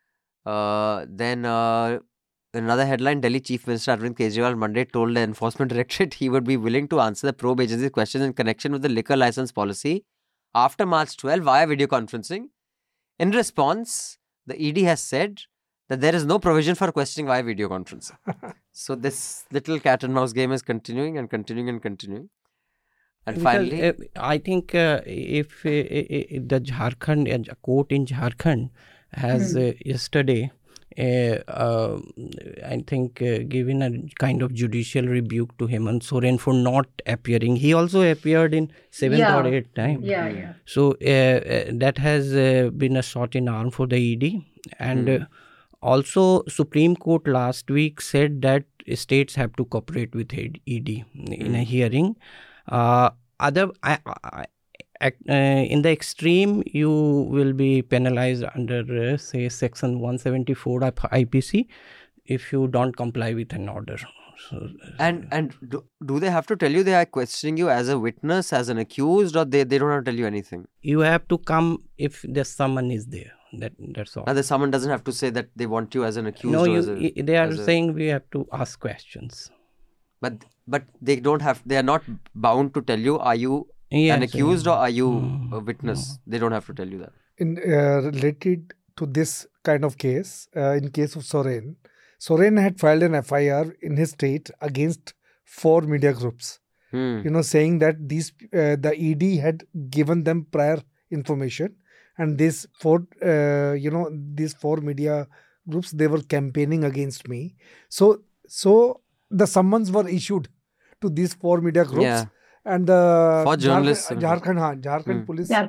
Then another headline, Delhi Chief Minister Arvind Kejriwal Monday told the Enforcement Directorate he would be willing to answer the probe agency's questions in connection with the liquor license policy after March 12 via video conferencing. In response, the ED has said that there is no provision for questioning via video conferencing. So this little cat and mouse game is continuing. And because finally... I think if the Jharkhand, a court in Jharkhand has yesterday I think, given a kind of judicial rebuke to Hemant Soren for not appearing. He also appeared in 7th or 8th time. Yeah. So that has been a shot in arm for the ED. And also, Supreme Court last week said that states have to cooperate with ED in a hearing. In the extreme, you will be penalized under, say, Section 174 of IPC if you don't comply with an order. So, and do they have to tell you they are questioning you as a witness, as an accused, or they don't have to tell you anything? You have to come if the summon is there. That's all. And the summon doesn't have to say that they want you as an accused. No, they are saying we have to ask questions. But they don't have. They are not bound to tell you. Are you an accused or are you a witness? They don't have to tell you that. In related to this kind of case, in case of Soren had filed an FIR in his state against 4 media groups. Saying that the ED had given them prior information, and these 4 media groups, they were campaigning against me. So the summons were issued to these 4 media groups. Yeah. And the for journalists, Jharkhand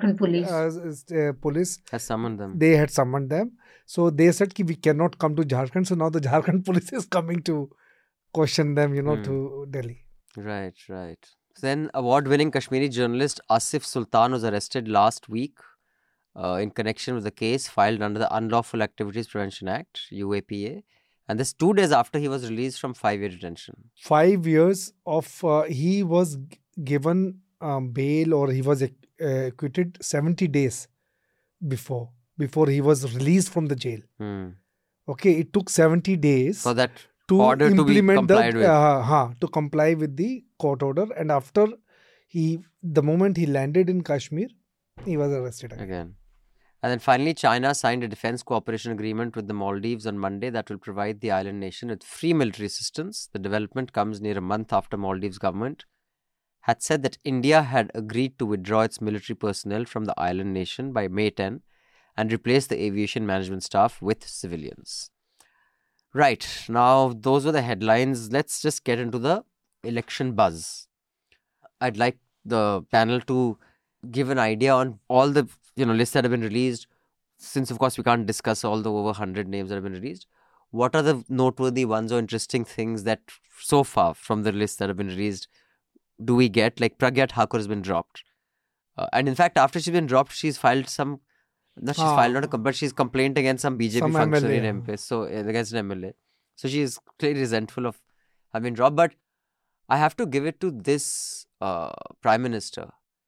police has summoned them. They had summoned them. So they said we cannot come to Jharkhand. So now the Jharkhand police is coming to question them, to Delhi. Right. Then award-winning Kashmiri journalist Asif Sultan was arrested last week in connection with the case filed under the Unlawful Activities Prevention Act, UAPA. And this 2 days after he was released from 5-year detention. 5 years of, he was given bail, or he was acquitted 70 days before he was released from the jail. Okay, it took 70 days for that to order to be complied with. To comply with the court order. And after the moment he landed in Kashmir, he was arrested again. And then finally, China signed a defense cooperation agreement with the Maldives on Monday that will provide the island nation with free military assistance. The development comes near a month after Maldives government had said that India had agreed to withdraw its military personnel from the island nation by May 10 and replace the aviation management staff with civilians. Right, now those were the headlines. Let's just get into the election buzz. I'd like the panel to give an idea on all the lists that have been released. Since of course we can't discuss all the over 100 names that have been released, what are the noteworthy ones or interesting things that so far from the lists that have been released do we get? Like Pragya Thakur has been dropped, and in fact after she's been dropped, she's filed but she's complained against some BJP functionary in MP, so against an MLA. So she is clearly resentful of having been dropped. But I have to give it to this Prime Minister.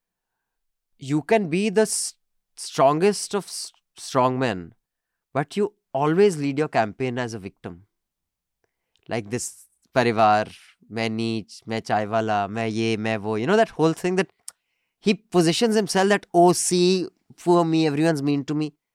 You can be the strongest of strong men, but you always lead your campaign as a victim. Like this Parivar, main neech, main chai wala, main ye, main wo. That whole thing that he positions himself that, oh, see, poor me, everyone's mean to me.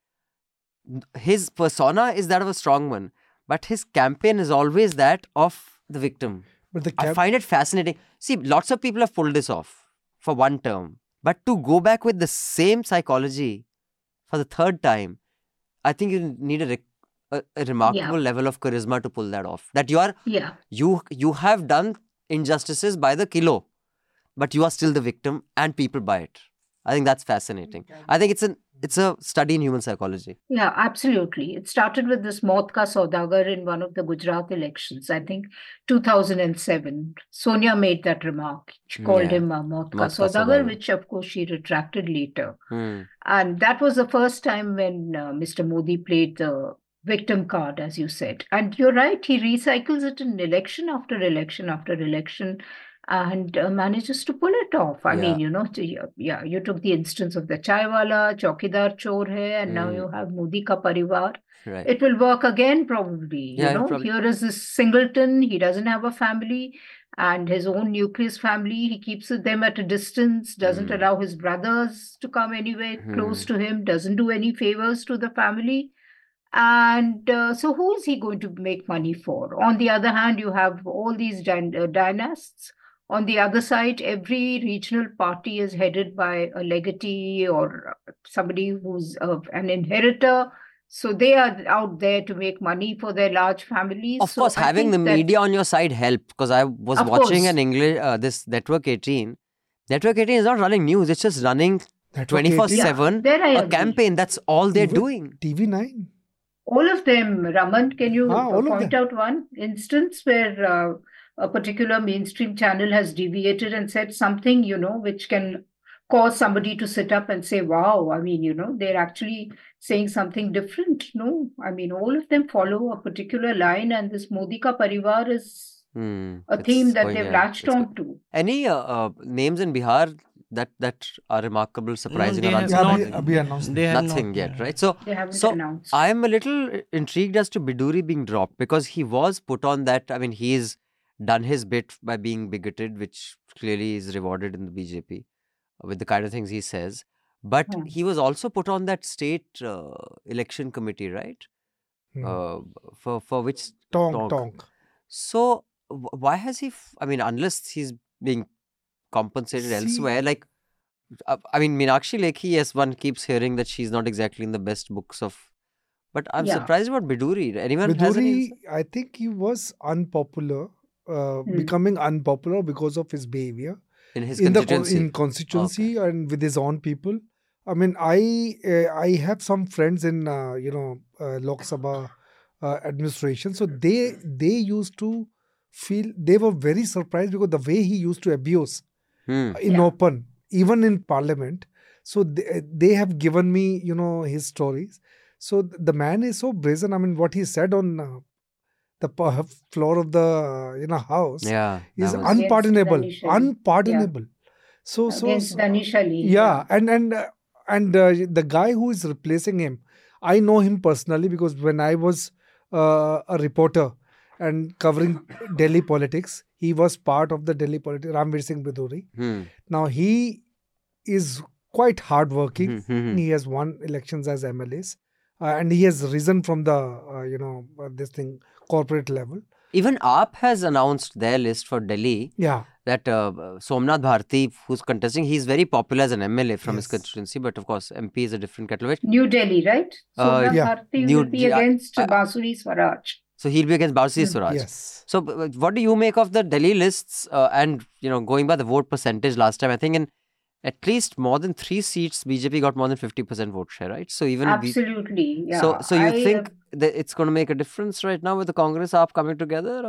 His persona is that of a strongman, but his campaign is always that of the victim. But I find it fascinating. See, lots of people have pulled this off for one term. But to go back with the same psychology for the 3rd time, I think you need a remarkable level of charisma to pull that off. That you have done injustices by the kilo, but you are still the victim and people buy it. I think that's fascinating. I think it's a study in human psychology. Yeah, absolutely. It started with this Maut Ka Saudagar in one of the Gujarat elections, I think 2007. Sonia made that remark. She called him Maut Ka Saudagar, which of course she retracted later. And that was the first time when Mr. Modi played the victim card, as you said. And you're right, he recycles it in election after election after election. And manages to pull it off. I mean, you took the instance of the Chaiwala, Chaukidar Chor hai, and now you have Modi Ka Parivar. Right. It will work again, probably. Here is this singleton, he doesn't have a family, and his own nucleus family, he keeps them at a distance, doesn't allow his brothers to come anywhere close to him, doesn't do any favors to the family. And so who is he going to make money for? On the other hand, you have all these dynasts. On the other side, every regional party is headed by a legatee or somebody who's an inheritor. So they are out there to make money for their large families. Of course, having the media on your side helped, because I was watching an English, this Network 18. Network 18 is not running news, it's just running 24/7 a campaign. That's all they're doing. TV9. All of them. Raman, can you point out one instance where a particular mainstream channel has deviated and said something, which can cause somebody to sit up and say, wow, I mean, they're actually saying something different? No, I mean, all of them follow a particular line, and this Modi Ka Parivar is a theme that they've latched on to. Any names in Bihar that are remarkable, surprising, or announced? Nothing yet, right? So announced. I am a little intrigued as to Biduri being dropped, because he was put on that. I mean, he's done his bit by being bigoted, which clearly is rewarded in the BJP with the kind of things he says. But he was also put on that state election committee, right? For which Tonk. So why has he? I mean, unless he's being compensated elsewhere, like I mean, Meenakshi Lekhi, yes, one keeps hearing that she's not exactly in the best books of. But I'm surprised about Biduri. Biduri, I think he was unpopular, becoming unpopular because of his behavior in his constituency. In constituency and with his own people. I mean, I have some friends in Lok Sabha administration, so they used to feel, they were very surprised because the way he used to abuse in open, even in parliament. So they have given me his stories. So the man is so brazen. I mean, what he said on the floor of the house is unpardonable. Unpardonable. So Danish Ali. Yeah, and the guy who is replacing him, I know him personally because when I was a reporter and covering Delhi politics, he was part of the Delhi politics, Ranveer Singh Biduri. Now he is quite hardworking. He has won elections as MLAs. And he has risen from the corporate level. Even AAP has announced their list for Delhi. Yeah. That Somnath Bharti, who's contesting, he's very popular as an MLA from his constituency, but of course MP is a different kettle of fish. New Delhi, right? Somnath Bharti will be against Basuri Swaraj. So he'll be against Basuri Swaraj. Yes. So what do you make of the Delhi lists? And going by the vote percentage last time, I think in at least more than 3 seats, BJP got more than 50% vote share, right? So even absolutely, So you think that it's going to make a difference right now with the Congress AAP coming together,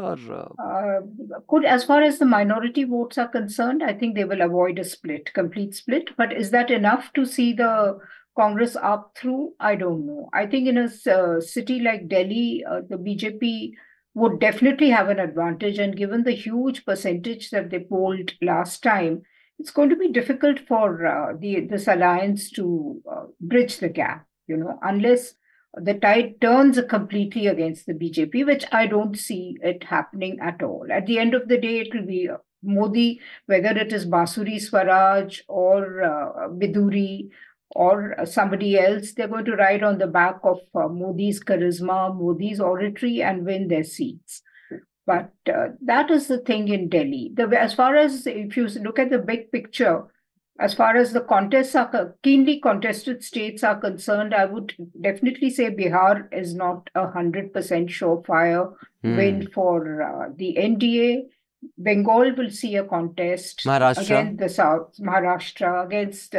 or as far as the minority votes are concerned, I think they will avoid a complete split. But is that enough to see the Congress AAP through? I don't know. I think in a city like Delhi, the BJP would definitely have an advantage, and given the huge percentage that they polled last time, it's going to be difficult for this alliance to bridge the gap, unless the tide turns completely against the BJP, which I don't see it happening at all. At the end of the day, it will be Modi, whether it is Basuri Swaraj or Biduri or somebody else, they're going to ride on the back of Modi's charisma, Modi's oratory, and win their seats. But that is the thing in Delhi. As far as, if you look at the big picture, as far as the contests are keenly contested states are concerned, I would definitely say Bihar is not 100% surefire win for the NDA. Bengal will see a contest against the South, Maharashtra against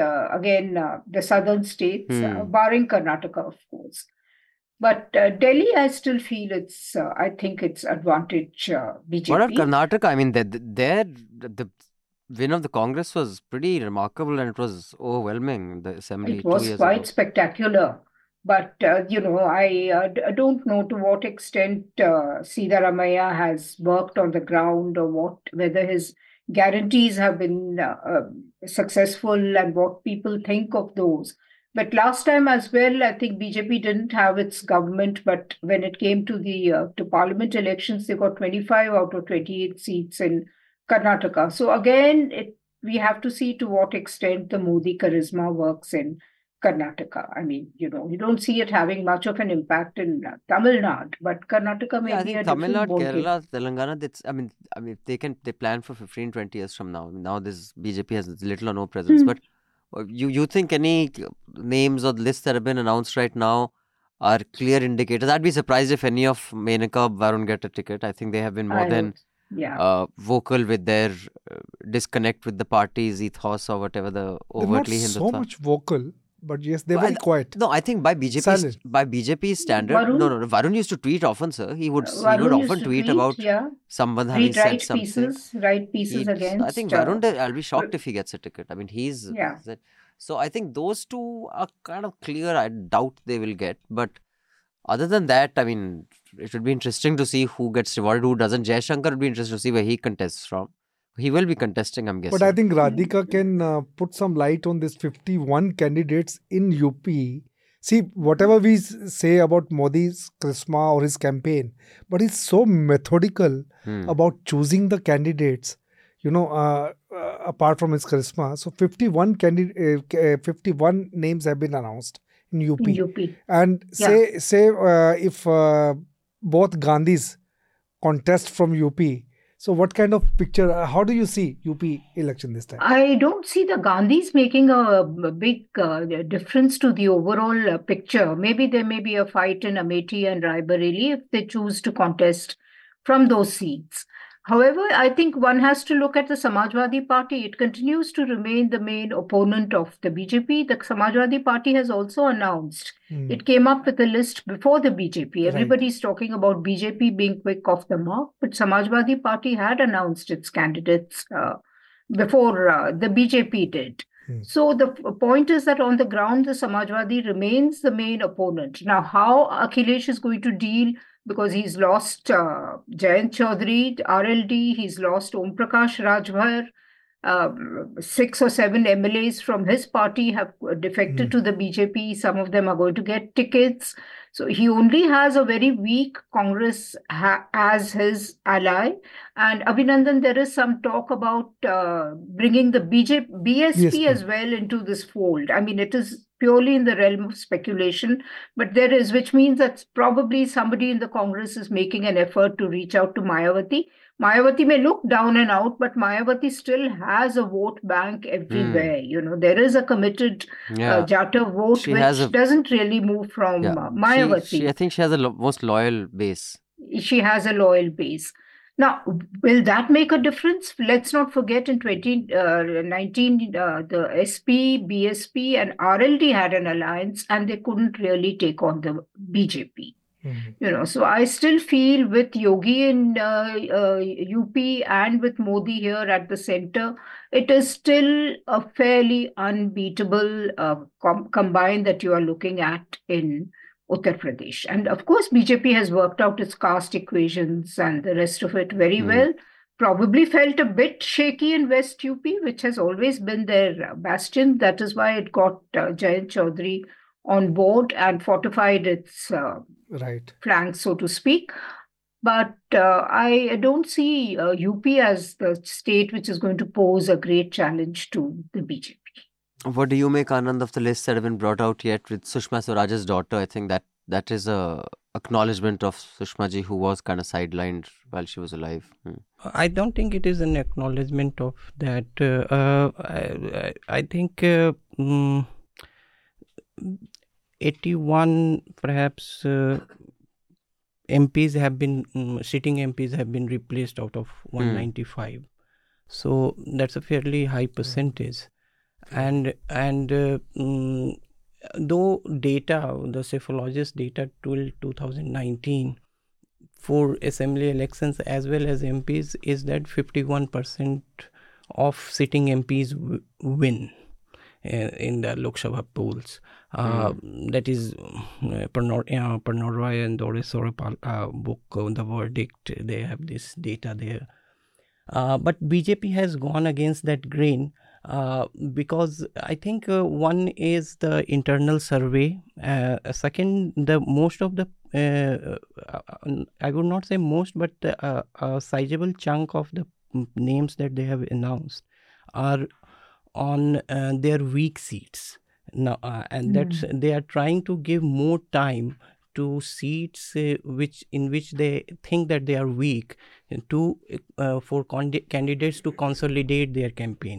the southern states, barring Karnataka, of course. But Delhi, I still feel I think it's advantage BJP. What about Karnataka? I mean, the win of the Congress was pretty remarkable, and it was overwhelming, the assembly. It was quite spectacular. But, I don't know to what extent Siddharamaiah has worked on the ground, or whether his guarantees have been successful and what people think of those. But last time as well, I think BJP didn't have its government, but when it came to the parliament elections, they got 25 out of 28 seats in Karnataka. So again, we have to see to what extent the Modi charisma works in Karnataka. I mean, you don't see it having much of an impact in Tamil Nadu, but Karnataka may be a Tamil different Nadu, Kerala, Telangana, I mean, they plan for 15-20 years from now. Now this BJP has little or no presence, but you think any names or lists that have been announced right now are clear indicators. I'd be surprised if any of Menaka or Varun get a ticket. I think they have been more than vocal with their disconnect with the party's ethos or whatever the overtly They're not Hindutva. so much vocal, but yes, they're very quiet. No, I think by BJP's standard, no. Varun used to tweet often, sir. He would often tweet about someone having said something. Write pieces against. I think Varun, I'll be shocked if he gets a ticket. I mean, he's... So I think those two are kind of clear. I doubt they will get. But other than that, I mean, it would be interesting to see who gets rewarded, who doesn't. Jai Shankar would be interesting to see where he contests from. He will be contesting, I'm guessing. But I think Radhika can put some light on this 51 candidates in UP. See, whatever we say about Modi's charisma or his campaign, but he's so methodical about choosing the candidates, apart from his charisma. So 51 names have been announced in UP. And say if both Gandhis contest from UP, so what kind of picture, how do you see UP election this time? I don't see the Gandhis making a big difference to the overall picture. Maybe there may be a fight in Amethi and Raebareli if they choose to contest from those seats. However, I think one has to look at the Samajwadi Party. It continues to remain the main opponent of the BJP. The Samajwadi Party has also announced. It came up with a list before the BJP. Everybody's talking about BJP being quick off the mark, but Samajwadi Party had announced its candidates before the BJP did. So the point is that on the ground, the Samajwadi remains the main opponent. Now, how Akhilesh is going to deal, because he's lost Jayant Chaudhary, RLD, he's lost Om Prakash Rajbhar, 6 or 7 MLAs from his party have defected to the BJP. Some of them are going to get tickets. So he only has a very weak Congress as his ally. And Abhinandan, there is some talk about bringing the BSP as well into this fold. I mean, it is purely in the realm of speculation, but there is, which means that probably somebody in the Congress is making an effort to reach out to Mayawati. Mayawati may look down and out, but Mayawati still has a vote bank everywhere. There is a committed Jata vote which doesn't really move from Mayawati. I think she has the most loyal base. She has a loyal base. Now, will that make a difference? Let's not forget in 2019, the SP, BSP and RLD had an alliance and they couldn't really take on the BJP. So I still feel with Yogi in UP and with Modi here at the center, it is still a fairly unbeatable combine that you are looking at in Uttar Pradesh. And of course, BJP has worked out its caste equations and the rest of it very well. Probably felt a bit shaky in West UP, which has always been their bastion. That is why it got Jayant Chaudhary on board and fortified its flanks, so to speak. But I don't see UP as the state which is going to pose a great challenge to the BJP. What do you make, Anand, of the lists that have been brought out yet with Sushma Swaraj's daughter? I think that is a acknowledgement of Sushma ji, who was kind of sidelined while she was alive. I don't think it is an acknowledgement of that. I think 81 perhaps MPs have been sitting MPs have been replaced out of 195. So that's a fairly high percentage. And though data, the Cephalogist data till 2019 for assembly elections as well as MPs is that 51% of sitting MPs win in the Lok Sabha polls. That is Parnor Roy and Doris Sorapal book, The Verdict. They have this data there. But BJP has gone against that grain because I think one is the internal survey. Second, the most of the I would not say most, but a sizable chunk of the names that they have announced are on their weak seats now, and that's they are trying to give more time to seats in which they think that they are weak to for candidates to consolidate their campaign.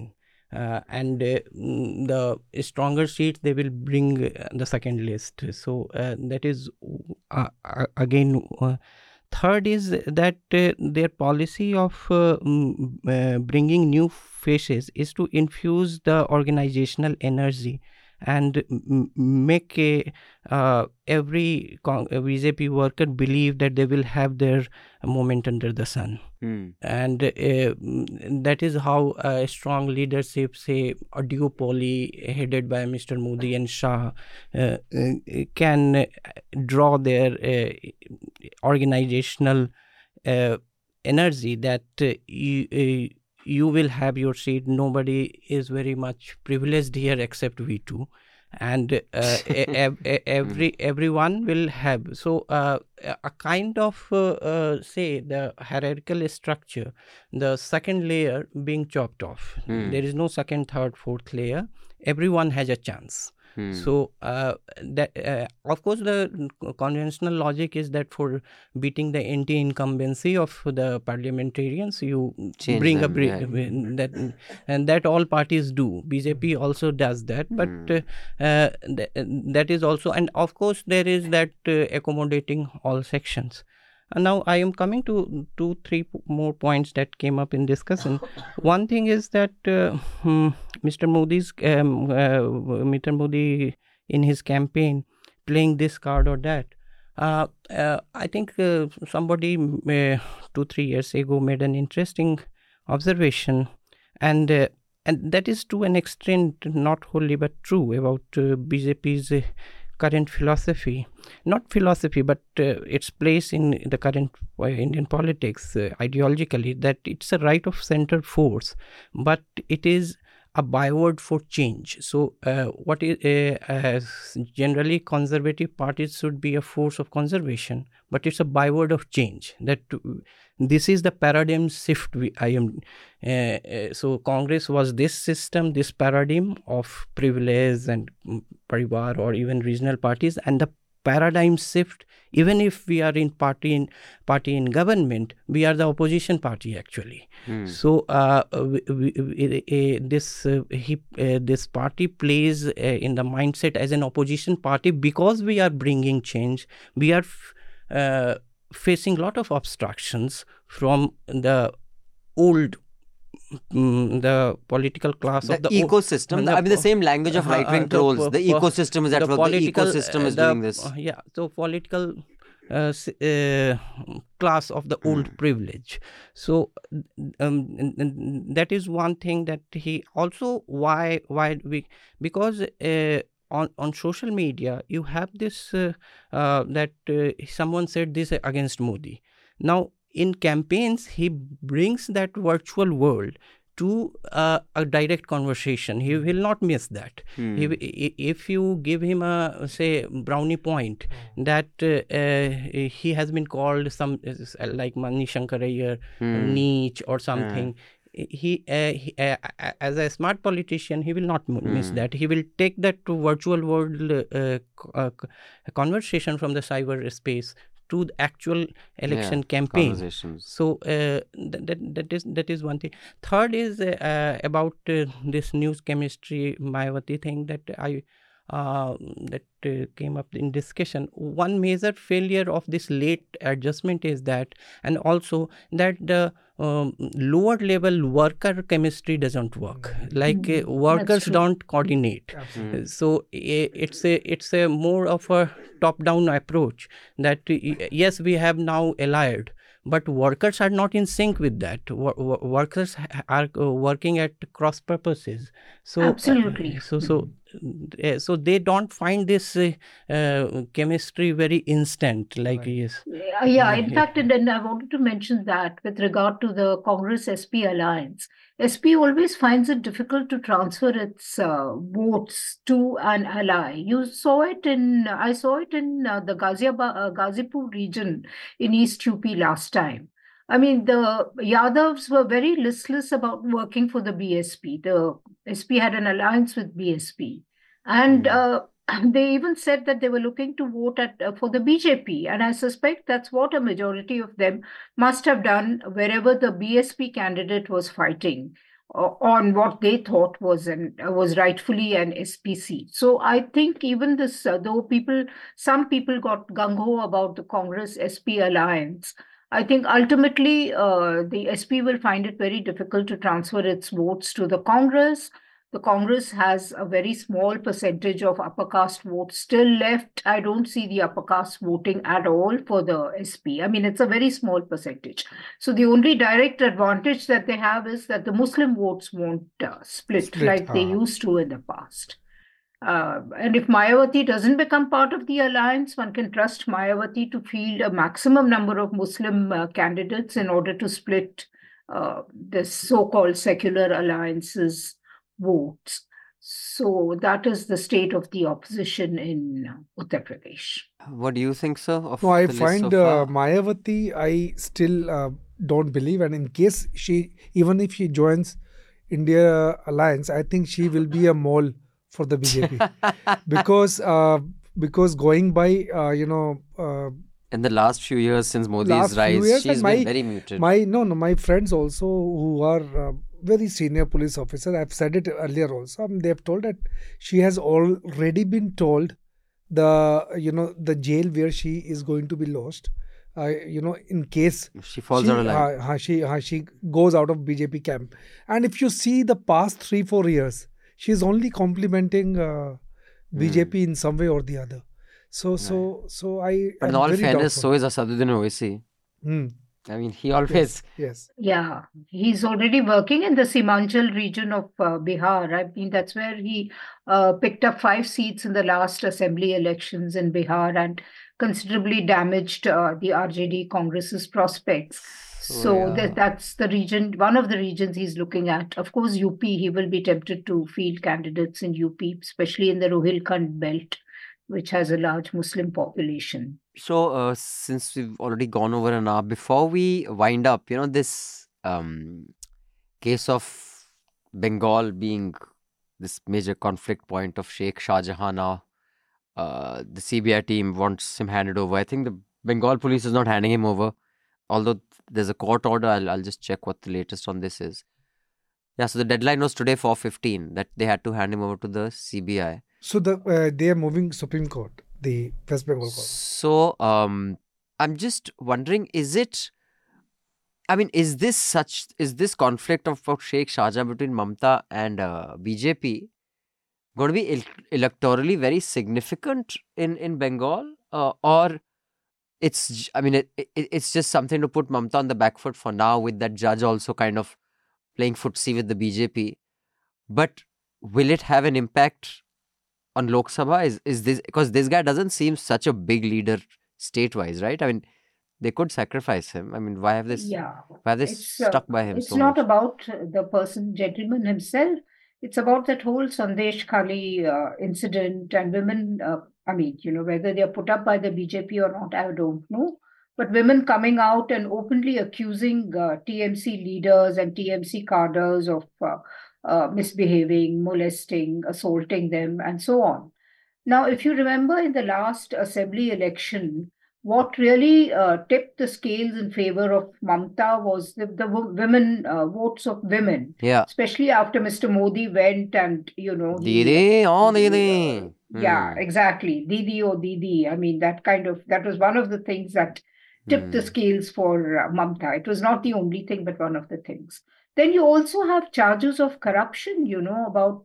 and the stronger seats they will bring the second list. So that is again. Third is that their policy of bringing new faces is to infuse the organizational energy and make every BJP worker believe that they will have their moment under the sun. And that is how a strong leadership, say a duopoly headed by Mr. Modi and Shah, can draw their organizational energy that you will have your seat. Nobody is very much privileged here except we two, and everyone will have. So a kind of say the hierarchical structure, the second layer being chopped off. There is no second, third, fourth layer. Everyone has a chance. So that of course the conventional logic is that for beating the anti-incumbency of the parliamentarians, you bring that, and that all parties do. BJP also does that, but that is also, and of course there is that accommodating all sections. And now I am coming to 2-3 more points that came up in discussion. One thing is that Mr. Modi in his campaign playing this card or that. I think somebody 2-3 years ago made an interesting observation, and that is to an extent not wholly but true about BJP's current philosophy, not philosophy, but its place in the current Indian politics ideologically, that it's a right of center force, but it is a byword for change. So what is generally conservative parties should be a force of conservation, but it's a byword of change. That this is the paradigm shift so Congress was this system, this paradigm of privilege and parivar or even regional parties, and the paradigm shift, even if we are in party in government, we are the opposition party actually. So this party plays in the mindset as an opposition party because we are bringing change. We are facing a lot of obstructions from the old the political class the of the ecosystem. I mean, the same language of right-wing trolls. The ecosystem is at work. The ecosystem is doing this. So political class of the old privilege. So that is one thing that he also because on social media you have this that someone said this against Modi. Now in campaigns he brings that virtual world to a direct conversation. He will not miss that. If you give him a, say, brownie point that he has been called some like Mani Shankar Iyer, niche or something, he as a smart politician, he will not miss that. He will take that to virtual world conversation from the cyberspace to the actual election campaign. So that is one thing. Third is about this news chemistry Mayawati thing that came up in discussion. One major failure of this late adjustment is that, and also that the lower level worker chemistry doesn't work. Like workers don't coordinate. So it's a more of a top-down approach that yes, we have now allied, but workers are not in sync with that. Workers are working at cross purposes. So absolutely. So they don't find this chemistry very instant. Like yes. Yeah. In fact, and then I wanted to mention that with regard to the Congress-SP alliance, SP always finds it difficult to transfer its votes to an ally. I saw it in the Ghazipur region in East UP last time. I mean, the Yadavs were very listless about working for the BSP. The SP had an alliance with BSP. And they even said that they were looking to vote for the BJP. And I suspect that's what a majority of them must have done wherever the BSP candidate was fighting. on what they thought was rightfully an SPC. So I think even this, though some people got gung-ho about the Congress-SP alliance, I think ultimately the SP will find it very difficult to transfer its votes to the Congress. The Congress has a very small percentage of upper caste votes still left. I don't see the upper caste voting at all for the SP. I mean, it's a very small percentage. So the only direct advantage that they have is that the Muslim votes won't split like they used to in the past. And if Mayawati doesn't become part of the alliance, one can trust Mayawati to field a maximum number of Muslim candidates in order to split this so-called secular alliance's votes. So that is the state of the opposition in Uttar Pradesh. What do you think, sir? No, I find Mayawati, I still don't believe. And in case even if she joins India Alliance, I think she will be a mole for the BJP. because going by, in the last few years since Modi's rise, she's been very muted. My friends also who are very senior police officers, I've said it earlier also, they have told that she has already been told the jail where she is going to be lost, in case she falls out of line. She goes out of BJP camp. And if you see the past 3-4 years, she's only complimenting BJP in some way or the other. So I. But in all fairness, so is Asaduddin Owaisi. I mean, he always. Yes. Yeah, he's already working in the Simanchal region of Bihar. I mean, that's where he picked up 5 seats in the last assembly elections in Bihar and considerably damaged the RJD Congress's prospects. So that's the region, one of the regions he's looking at. Of course, UP, he will be tempted to field candidates in UP, especially in the Rohilkhand belt, which has a large Muslim population. So, since we've already gone over an hour, before we wind up, this case of Bengal being this major conflict point of Sheikh Shah Jahan now, the CBI team wants him handed over. I think the Bengal police is not handing him over, although there's a court order. I'll just check what the latest on this is. Yeah, so the deadline was today, 4:15, that they had to hand him over to the CBI. So they are moving Supreme Court, the West Bengal Court. So I'm just wondering, is this conflict of Sheikh Shahjahan between Mamta and BJP going to be electorally very significant in Bengal, or it's just something to put Mamta on the back foot for now, with that judge also kind of playing footsie with the BJP? But will it have an impact on Lok Sabha? Is this because this guy doesn't seem such a big leader state-wise, right? I mean, they could sacrifice him. I mean, why have they stuck by him so much? It's not about the gentleman himself. It's about that whole Sandesh Khali incident and women. Whether they are put up by the BJP or not, I don't know. But women coming out and openly accusing TMC leaders and TMC cadres of misbehaving, molesting, assaulting them, and so on. Now, if you remember in the last assembly election, what really tipped the scales in favor of Mamta was the women, votes of women. Yeah. Especially after Mr. Modi went and, Didi, oh Didi. Yeah, exactly. Didi, oh Didi. I mean, that was one of the things that tipped the scales for Mamta. It was not the only thing, but one of the things. Then you also have charges of corruption, about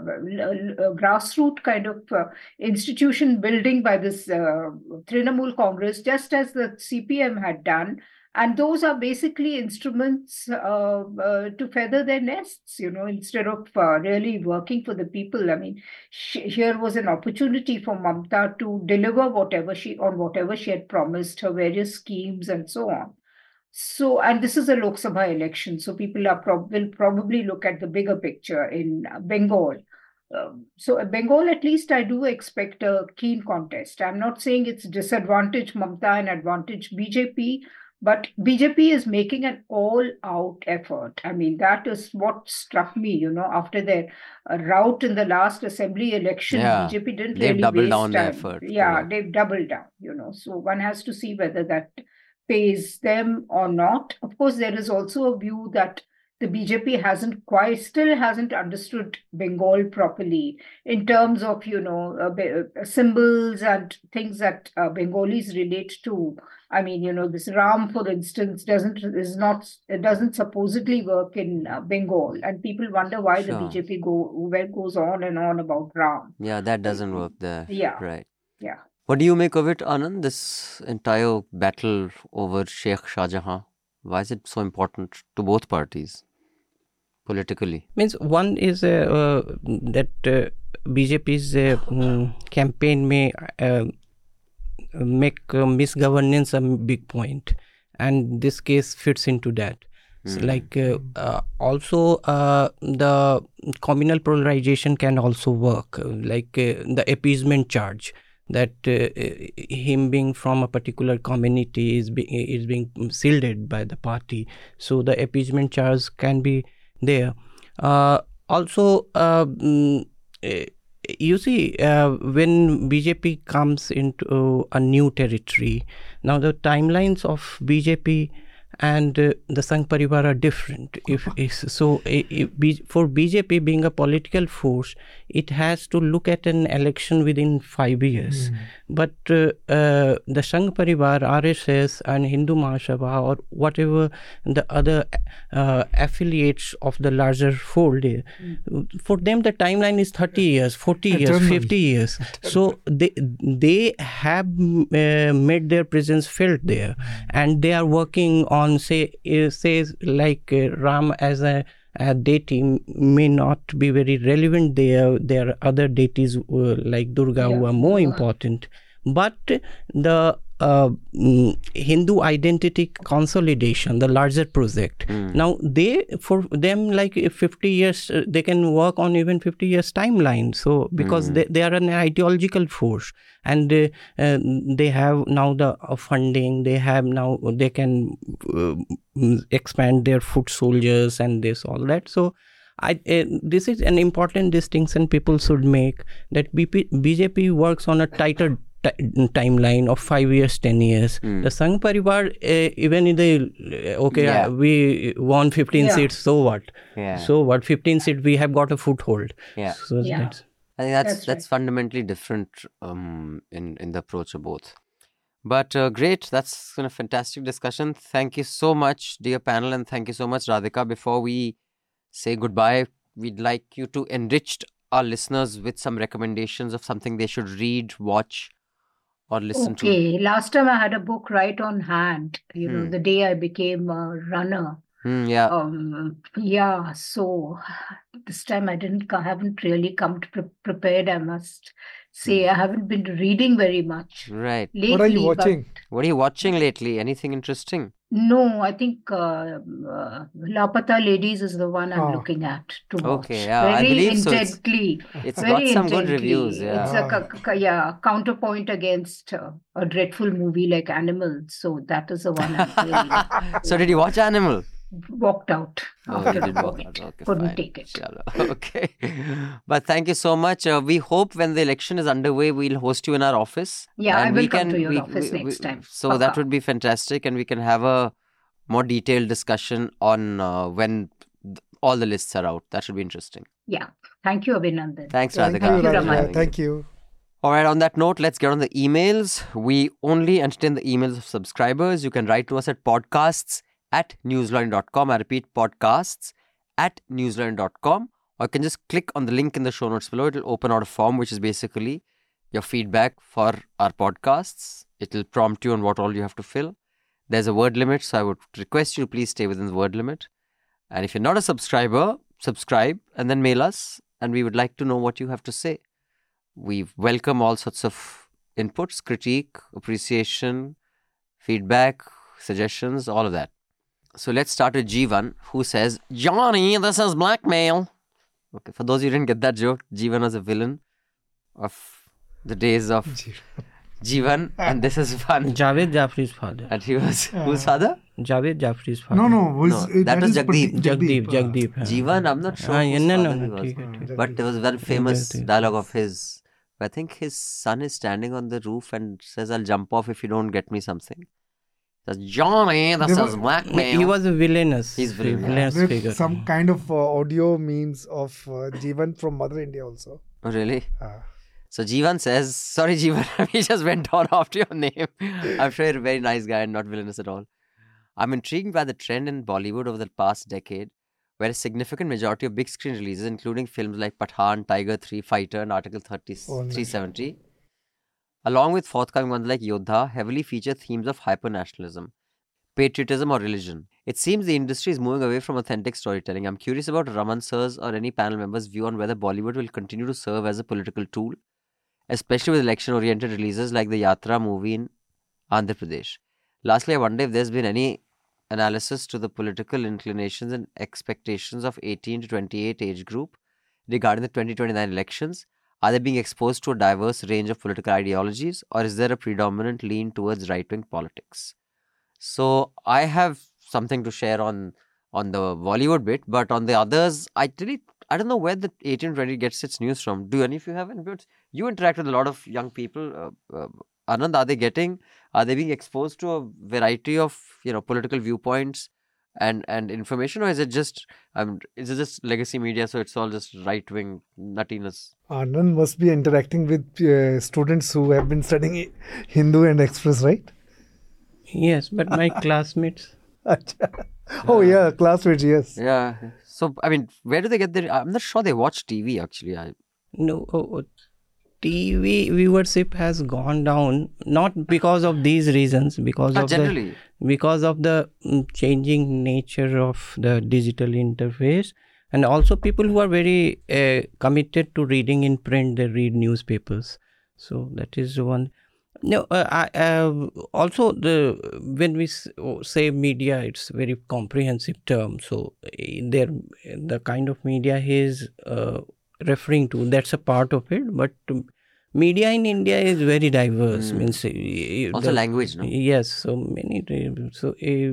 grassroots kind of institution building by this Trinamool Congress, just as the CPM had done. And those are basically instruments to feather their nests, instead of really working for the people. I mean, here was an opportunity for Mamta to deliver whatever she had promised, her various schemes and so on. So, and this is a Lok Sabha election, so people will probably look at the bigger picture in Bengal. So Bengal, at least I do expect a keen contest. I'm not saying it's disadvantage Mamta and advantage BJP, but BJP is making an all-out effort. I mean, that is what struck me, after their rout in the last assembly election, BJP didn't really doubled down their effort. Yeah, they've doubled down, so one has to see whether that pays them or not. Of course, there is also a view that the BJP still hasn't understood Bengal properly in terms of, symbols and things that Bengalis relate to. I mean, this Ram, for instance, it doesn't supposedly work in Bengal, and people wonder why the BJP goes on and on about Ram. Yeah, that doesn't work there. Yeah. Right. Yeah. What do you make of it, Anand, this entire battle over Sheikh Shah Jahan? Why is it so important to both parties politically? Means one is that BJP's campaign may make misgovernance a big point, and this case fits into that. So like also the communal polarization can also work, like the appeasement charge, that him being from a particular community is being shielded by the party, so the appeasement charge can be there. Also, you see, when BJP comes into a new territory, now the timelines of BJP and the Sangh Parivar are different. For BJP being a political force, it has to look at an election within 5 years. But the Sangh Parivar, RSS and Hindu Mahasabha, or whatever the other affiliates of the larger fold, for them the timeline is 30 years, 40 years, 50 years. So they have made their presence felt there, and they are working on, say like Ram as a deity may not be very relevant there. There are other deities like Durga who are more important. But the Hindu identity consolidation, the larger project. Now for them, like 50 years, they can work on even 50 years timeline. So because they are an ideological force, and they have now the funding, they can expand their foot soldiers and all that. So this is an important distinction people should make, that BJP works on a tighter timeline of 5 years, 10 years. The Sangh Parivar, even in the we won 15 seats, so what? So what? 15 seats, we have got a foothold. So I think that's fundamentally different in the approach of both. But great, that's been a fantastic discussion. Thank you so much, dear panel, and thank you so much, Radhika. Before we say goodbye, we'd like you to enrich our listeners with some recommendations of something they should read, watch, or listen to. Okay, last time I had a book right on hand, the day I became a runner. So this time I haven't really come prepared, I must say. I haven't been reading very much. Right. Lately, what are you watching? What are you watching lately? Anything interesting? No, I think Lapata Ladies is the one I'm looking at to watch. Okay, yeah, I believe intently. It's got some good reviews. It's a counterpoint against a dreadful movie like Animal. So that is the one I'm really So did you watch Animal? Walked out. Oh, you did walk out. Okay, couldn't fine. take it. Okay. But thank you so much. We hope when the election is underway, we'll host you in our office. Yeah, I will come to your office next time. So Paka. That would be fantastic, and we can have a more detailed discussion on when all the lists are out. That should be interesting. Yeah. Thank you, Abhinandan. Thanks, Radhika. Thank you, Radhika. Thank you. All right, on that note, let's get on the emails. We only entertain the emails of subscribers. You can write to us at podcasts@newsline.com. I repeat, podcasts@newsline.com. Or you can just click on the link in the show notes below. It'll open out a form, which is basically your feedback for our podcasts. It'll prompt you on what all you have to fill. There's a word limit, so I would request you to please stay within the word limit. And if you're not a subscriber, subscribe and then mail us. And we would like to know what you have to say. We welcome all sorts of inputs, critique, appreciation, feedback, suggestions, all of that. So let's start with Jeevan, who says, Johnny, this is blackmail. Okay, for those who didn't get that joke, Jeevan was a villain of the days of Jeevan, and this is fun. Javed Jafri's father. And he was, whose father? Javed Jafri's father. That was Jagdeep. Jagdeep. Jeevan, I'm not sure whose father he was. But there was a very famous dialogue of his. I think his son is standing on the roof and says, I'll jump off if you don't get me something. That's Johnny, this is blackmail. He was a villainous. He's villainous With figure. some kind of audio memes of Jeevan from Mother India also. Oh, really? So Jeevan says, sorry Jeevan, we just went on after your name. I'm sure you're a very nice guy and not villainous at all. I'm intrigued by the trend in Bollywood over the past decade, where a significant majority of big screen releases, including films like Pathaan, Tiger 3, Fighter, and Article 370, along with forthcoming ones like Yodha, heavily feature themes of hyper-nationalism, patriotism or religion. It seems the industry is moving away from authentic storytelling. I'm curious about Raman sir's or any panel member's view on whether Bollywood will continue to serve as a political tool, especially with election-oriented releases like the Yatra movie in Andhra Pradesh. Lastly, I wonder if there's been any analysis to the political inclinations and expectations of 18 to 28 age group regarding the 2029 elections. Are they being exposed to a diverse range of political ideologies, or is there a predominant lean towards right-wing politics? So I have something to share on the Bollywood bit, but on the others, I don't know where the 18-20 gets its news from. Do any of you have any views? You interact with a lot of young people. Anand, are they being exposed to a variety of political viewpoints and information, or is it just legacy media? So it's all just right wing nuttiness. Anand must be interacting with students who have been studying Hindu and Express, right? Yes, but my classmates. Oh yeah, classmates, yes. Yeah. So I mean, where do they get their? I'm not sure they watch TV actually. No, TV viewership has gone down, not because of these reasons, because of the changing nature of the digital interface, and also people who are very committed to reading in print, they read newspapers. So that is one. No, also when we say media, it's a very comprehensive term. So the kind of media he is referring to, that's a part of it. But media in India is very diverse. Means also language, no? Yes, so many. So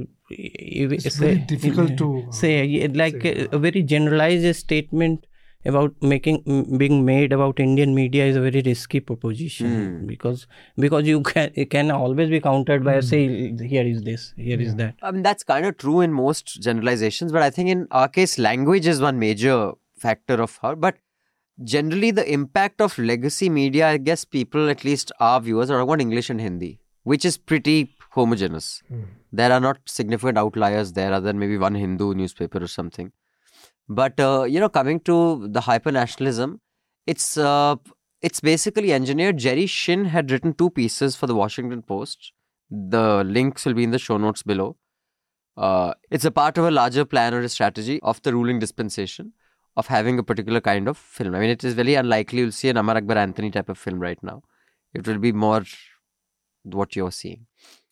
it's very difficult to say a very generalized statement about being made about Indian media is a very risky proposition because you can always be countered by say here is this, here is that. That's kind of true in most generalizations, but I think in our case language is one major factor of how. But generally the impact of legacy media, I guess people, at least our viewers, are about English and Hindi, which is pretty homogeneous. There are not significant outliers there other than maybe one Hindu newspaper or something. But, coming to the hyper-nationalism, it's basically engineered. Jerry Shin had written 2 pieces for the Washington Post. The links will be in the show notes below. It's a part of a larger plan or a strategy of the ruling dispensation of having a particular kind of film. I mean, it is very unlikely you'll see an Amar Akbar Anthony type of film right now. It will be more what you're seeing.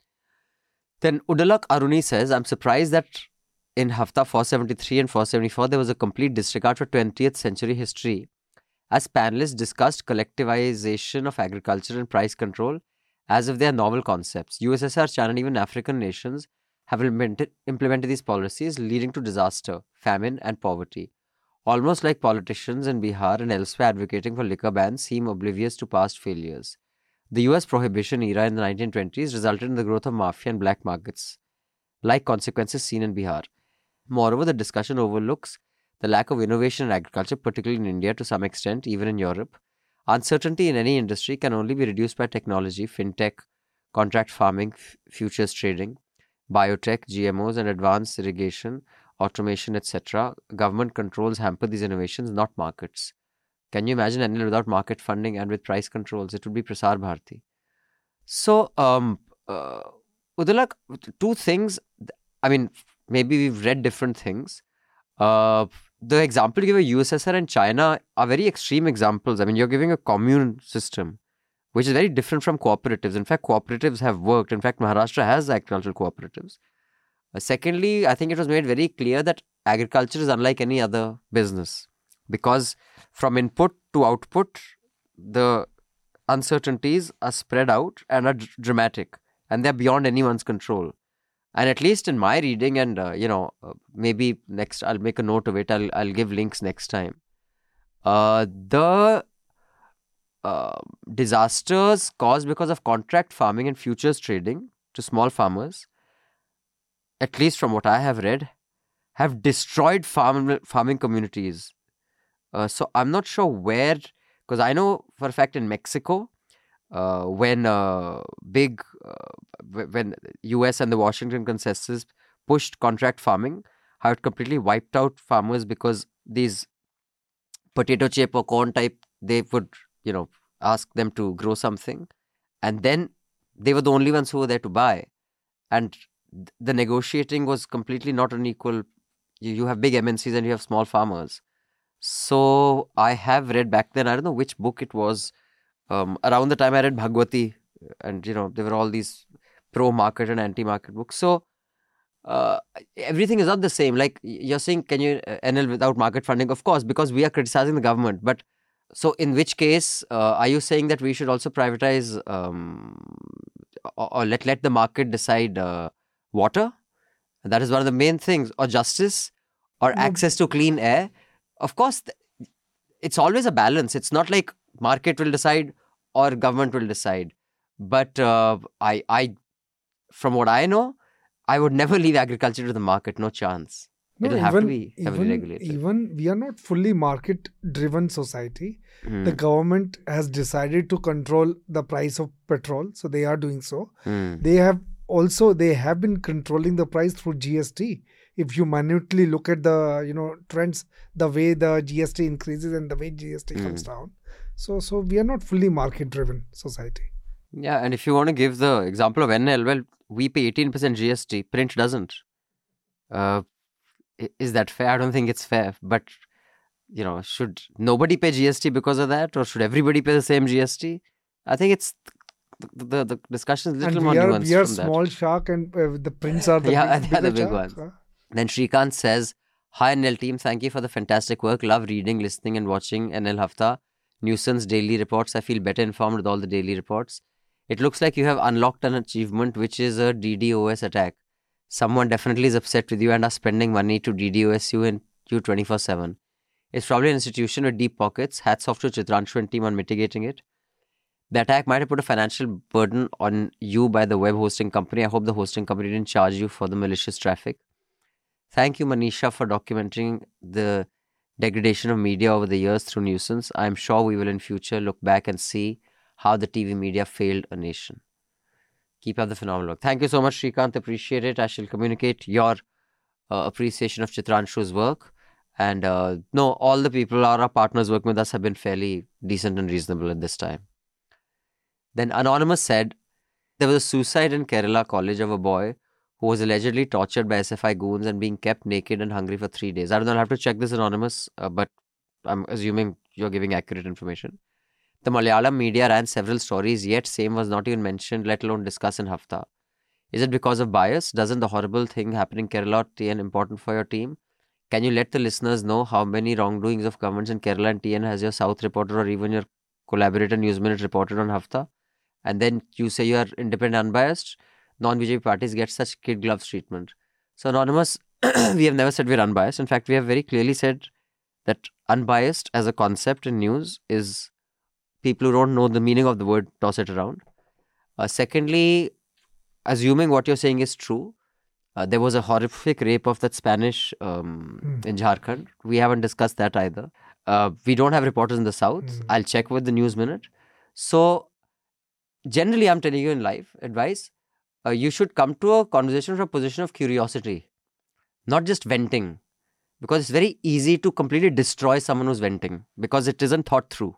Then Udalak Aruni says, I'm surprised that in Hafta 473 and 474, there was a complete disregard for 20th century history as panelists discussed collectivization of agriculture and price control as if they are novel concepts. USSR, China and even African nations have implemented these policies, leading to disaster, famine and poverty. Almost like politicians in Bihar and elsewhere advocating for liquor bans seem oblivious to past failures. The US prohibition era in the 1920s resulted in the growth of mafia and black markets, like consequences seen in Bihar. Moreover, the discussion overlooks the lack of innovation in agriculture, particularly in India to some extent, even in Europe. Uncertainty in any industry can only be reduced by technology, fintech, contract farming, futures trading, biotech, GMOs and advanced irrigation, automation, etc. Government controls hamper these innovations, not markets. Can you imagine Anil without market funding and with price controls? It would be Prasar Bharati. So, Udalak, 2 things. I mean, maybe we've read different things. The example you give of USSR and China are very extreme examples. I mean, you're giving a commune system, which is very different from cooperatives. In fact, cooperatives have worked. In fact, Maharashtra has agricultural cooperatives. Secondly, I think it was made very clear that agriculture is unlike any other business because from input to output, the uncertainties are spread out and are dramatic and they're beyond anyone's control. And at least in my reading and, maybe next I'll make a note of it. I'll give links next time. The disasters caused because of contract farming and futures trading to small farmers at least from what I have read, have destroyed farming communities. So I'm not sure where, because I know for a fact in Mexico, when US and the Washington Consensus pushed contract farming, how it completely wiped out farmers because these potato chip or corn type, they would, ask them to grow something. And then they were the only ones who were there to buy. And the negotiating was completely not unequal. You have big MNCs and you have small farmers. So I have read back then, I don't know which book it was, around the time I read Bhagwati, and there were all these pro-market and anti-market books. So everything is not the same. Like you're saying, can you NL without market funding? Of course, because we are criticizing the government. But so in which case, are you saying that we should also privatize or let the market decide water? That is one of the main things. Or justice or access to clean air. Of course, it's always a balance. It's not like market will decide or government will decide. But I, from what I know, I would never leave agriculture to the market. No chance. It'll have to be heavily regulated. Even we are not fully market-driven society. The government has decided to control the price of petrol, so they are doing so. They have been controlling the price through GST. If you minutely look at the trends, the way the GST increases and the way GST comes down, so we are not fully market-driven society. Yeah, and if you want to give the example of NL, well, we pay 18% GST. Print doesn't. Is that fair? I don't think it's fair. But, should nobody pay GST because of that? Or should everybody pay the same GST? I think it's the discussion is a little more nuanced. We are small shark and the prints are the big ones. Then Shrikant says, "Hi NL team, thank you for the fantastic work. Love reading, listening and watching NL Hafta. Nuisance daily reports. I feel better informed with all the daily reports. It looks like you have unlocked an achievement, which is a DDoS attack. Someone definitely is upset with you and are spending money to DDoS you and you 24/7. It's probably an institution with deep pockets. Hats off to Chitranshu and team on mitigating it. The attack might have put a financial burden on you by the web hosting company. I hope the hosting company didn't charge you for the malicious traffic. Thank you, Manisha, for documenting the degradation of media over the years through Nuisance. I'm sure we will in future look back and see how the TV media failed a nation. Keep up the phenomenal work." Thank you so much, Shrikant. Appreciate it. I shall communicate your appreciation of Chitranshu's work. And no, all the people, our partners working with us, have been fairly decent and reasonable at this time. Then Anonymous said, there was a suicide in Kerala college of a boy who was allegedly tortured by SFI goons and being kept naked and hungry for 3 days. I don't know, I'll have to check this, Anonymous, but I'm assuming you're giving accurate information. The Malayalam media ran several stories, yet same was not even mentioned, let alone discussed in Hafta. Is it because of bias? Doesn't the horrible thing happening in Kerala TN important for your team? Can you let the listeners know how many wrongdoings of governments in Kerala and TN has your South reporter or even your collaborator News Minute reported on Hafta? And then you say you are independent, unbiased. Non-BJP parties get such kid gloves treatment. So Anonymous, we have never said we're unbiased. In fact, we have very clearly said that unbiased as a concept in news is people who don't know the meaning of the word toss it around. Secondly, assuming what you're saying is true, there was a horrific rape of that Spanish in Jharkhand. We haven't discussed that either. We don't have reporters in the South. I'll check with the News Minute. So generally, I'm telling you in life advice, you should come to a conversation from a position of curiosity, not just venting. Because it's very easy to completely destroy someone who's venting because it isn't thought through.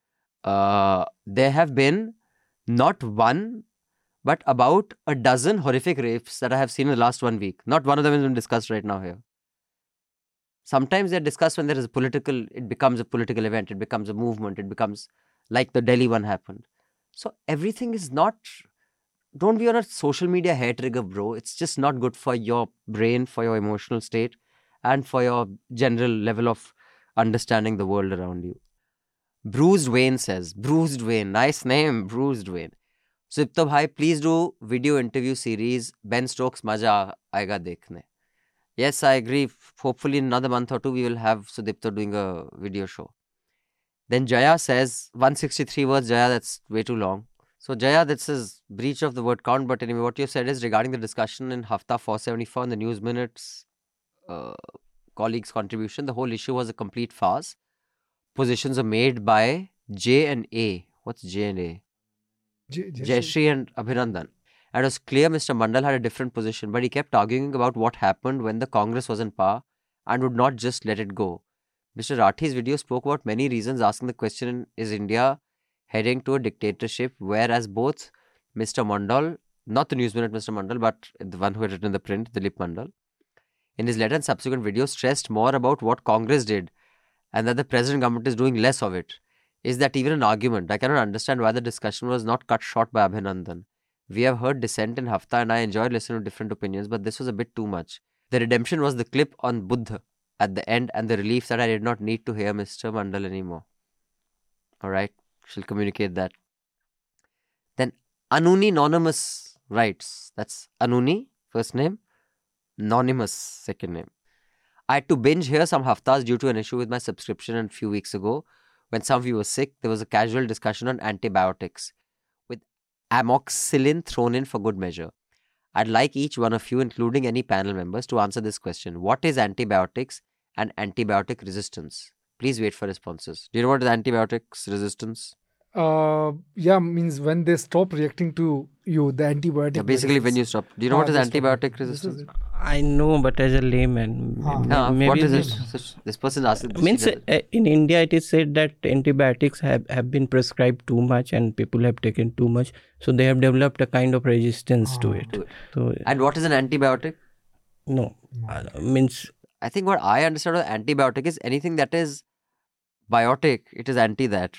There have been not one, but about a dozen horrific rapes that I have seen in the last 1 week. Not one of them has been discussed right now here. Sometimes they're discussed when there is it becomes a political event, it becomes a movement, it becomes like the Delhi one happened. So everything is not, don't be on a social media hair trigger, bro. It's just not good for your brain, for your emotional state, and for your general level of understanding the world around you. Bruised Wayne says, Bruised Wayne, nice name, Bruised Wayne. Sudipto bhai, please do video interview series. Ben Stokes, maja aega dekhne. Yes, I agree. Hopefully in another month or two, we will have Sudipto doing a video show. Then Jaya says, 163 words, Jaya, that's way too long. So Jaya, this is breach of the word count, but anyway, what you said is regarding the discussion in Hafta 474 in the News Minutes colleagues' contribution, the whole issue was a complete farce. Positions are made by J and A. What's J and A? Jayashree and Abhinandan. And it was clear Mr. Mandal had a different position, but he kept arguing about what happened when the Congress was in power and would not just let it go. Mr. Rathi's video spoke about many reasons, asking the question, is India heading to a dictatorship? Whereas both Mr. Mandal, not the News Minute Mr. Mandal, but the one who had written the print, Dilip Mandal, in his letter and subsequent videos stressed more about what Congress did and that the present government is doing less of it. Is that even an argument? I cannot understand why the discussion was not cut short by Abhinandan. We have heard dissent in Hafta and I enjoyed listening to different opinions, but this was a bit too much. The redemption was the clip on Buddha at the end and the relief that I did not need to hear Mr. Mandal anymore. Alright, she'll communicate that. Then Anuni Anonymous writes, that's Anuni, first name, Anonymous, second name. I had to binge here some Haftas due to an issue with my subscription, and a few weeks ago, when some of you were sick, there was a casual discussion on antibiotics, with amoxicillin thrown in for good measure. I'd like each one of you, including any panel members, to answer this question. What is antibiotics and antibiotic resistance? Please wait for responses. Do you know what is antibiotics resistance? Means when they stop reacting to you, the antibiotic. Yeah, basically when you stop. Do you know what is antibiotic resistance? I know, but as a layman, maybe what is it? This person asked. Means in India, it is said that antibiotics have been prescribed too much and people have taken too much, so they have developed a kind of resistance to it. So, and what is an antibiotic? No, means. I think what I understand of antibiotic is anything that is biotic, it is anti that.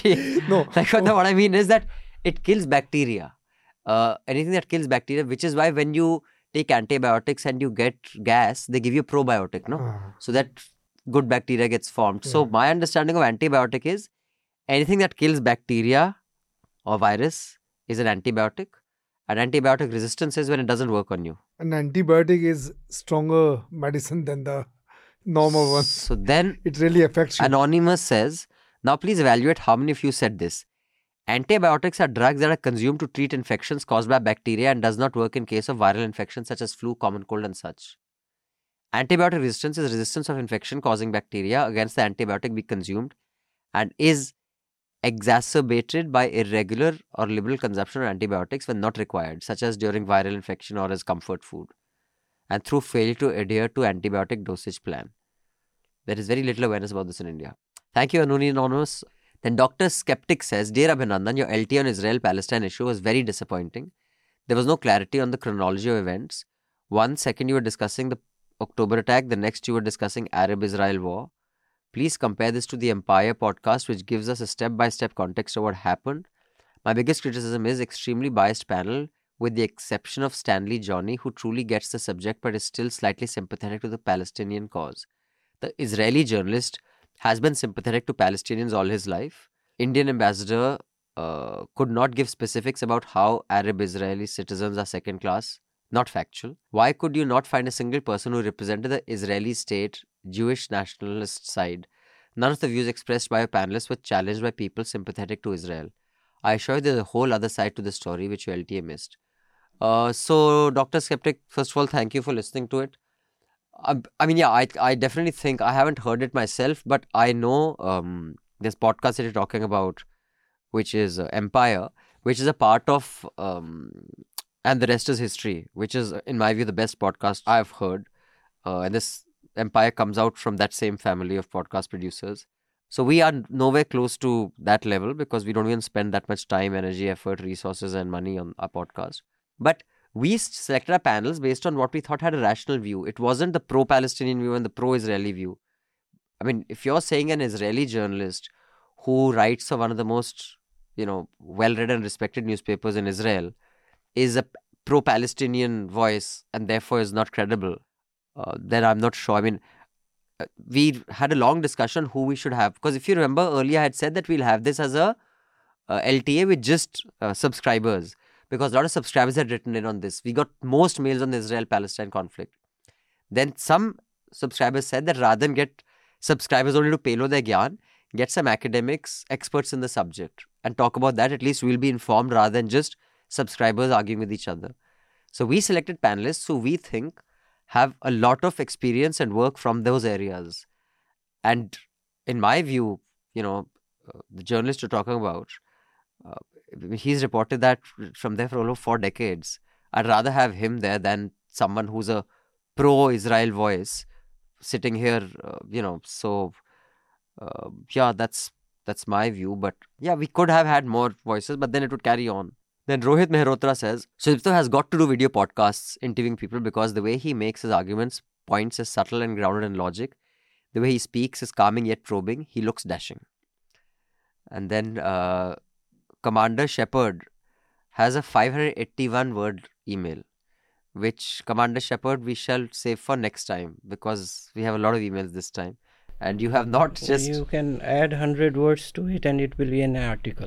No. What I mean is that it kills bacteria. Anything that kills bacteria, which is why when you take antibiotics and you get gas, they give you probiotic, no? So that good bacteria gets formed. Yeah. So my understanding of antibiotic is anything that kills bacteria or virus is an antibiotic. And antibiotic resistance is when it doesn't work on you. An antibiotic is stronger medicine than the normal one. So then it really affects you. Anonymous says, now please evaluate how many of you said this. Antibiotics are drugs that are consumed to treat infections caused by bacteria and does not work in case of viral infections such as flu, common cold and such. Antibiotic resistance is resistance of infection causing bacteria against the antibiotic we consumed and is exacerbated by irregular or liberal consumption of antibiotics when not required, such as during viral infection or as comfort food, and through failure to adhere to antibiotic dosage plan. There is very little awareness about this in India. Thank you, Anoni Anonymous. Then Dr. Skeptic says, Dear Abhinandan, your LT on Israel-Palestine issue was very disappointing. There was no clarity on the chronology of events. 1 second you were discussing the October attack, the next you were discussing Arab-Israel war. Please compare this to the Empire podcast, which gives us a step-by-step context of what happened. My biggest criticism is extremely biased panel, with the exception of Stanley Johnny, who truly gets the subject but is still slightly sympathetic to the Palestinian cause. The Israeli journalist has been sympathetic to Palestinians all his life. Indian ambassador could not give specifics about how Arab-Israeli citizens are second class. Not factual. Why could you not find a single person who represented the Israeli state, Jewish nationalist side? None of the views expressed by a panelist were challenged by people sympathetic to Israel. I assure you there's a whole other side to the story which you LTA missed. So, Dr. Skeptic, first of all, thank you for listening to it. I definitely think, I haven't heard it myself, but I know this podcast that you're talking about, which is Empire, which is a part of And the Rest is History, which is, in my view, the best podcast I've heard. And this Empire comes out from that same family of podcast producers. So we are nowhere close to that level because we don't even spend that much time, energy, effort, resources and money on our podcast. But we selected our panels based on what we thought had a rational view. It wasn't the pro-Palestinian view and the pro-Israeli view. I mean, if you're saying an Israeli journalist who writes for one of the most, well-read and respected newspapers in Israel is a pro-Palestinian voice and therefore is not credible, then I'm not sure. I mean, we had a long discussion who we should have. Because if you remember earlier, I had said that we'll have this as a LTA with just subscribers. Because a lot of subscribers had written in on this. We got most mails on the Israel-Palestine conflict. Then some subscribers said that rather than get subscribers only to payload their gyan, get some academics, experts in the subject. and talk about that, at least we'll be informed rather than just subscribers arguing with each other. So we selected panelists who we think have a lot of experience and work from those areas. And in my view, the journalist you're talking about, he's reported that from there for over 4 decades. I'd rather have him there than someone who's a pro-Israel voice sitting here, that's my view. But yeah, we could have had more voices, but then it would carry on. Then Rohit Mehrotra says, Sudipto has got to do video podcasts interviewing people because the way he makes his arguments, points is subtle and grounded in logic. The way he speaks is calming yet probing. He looks dashing. And then Commander Shepard has a 581-word email, which Commander Shepard we shall save for next time because we have a lot of emails this time. And you have not just... You can add 100 words to it and it will be an article.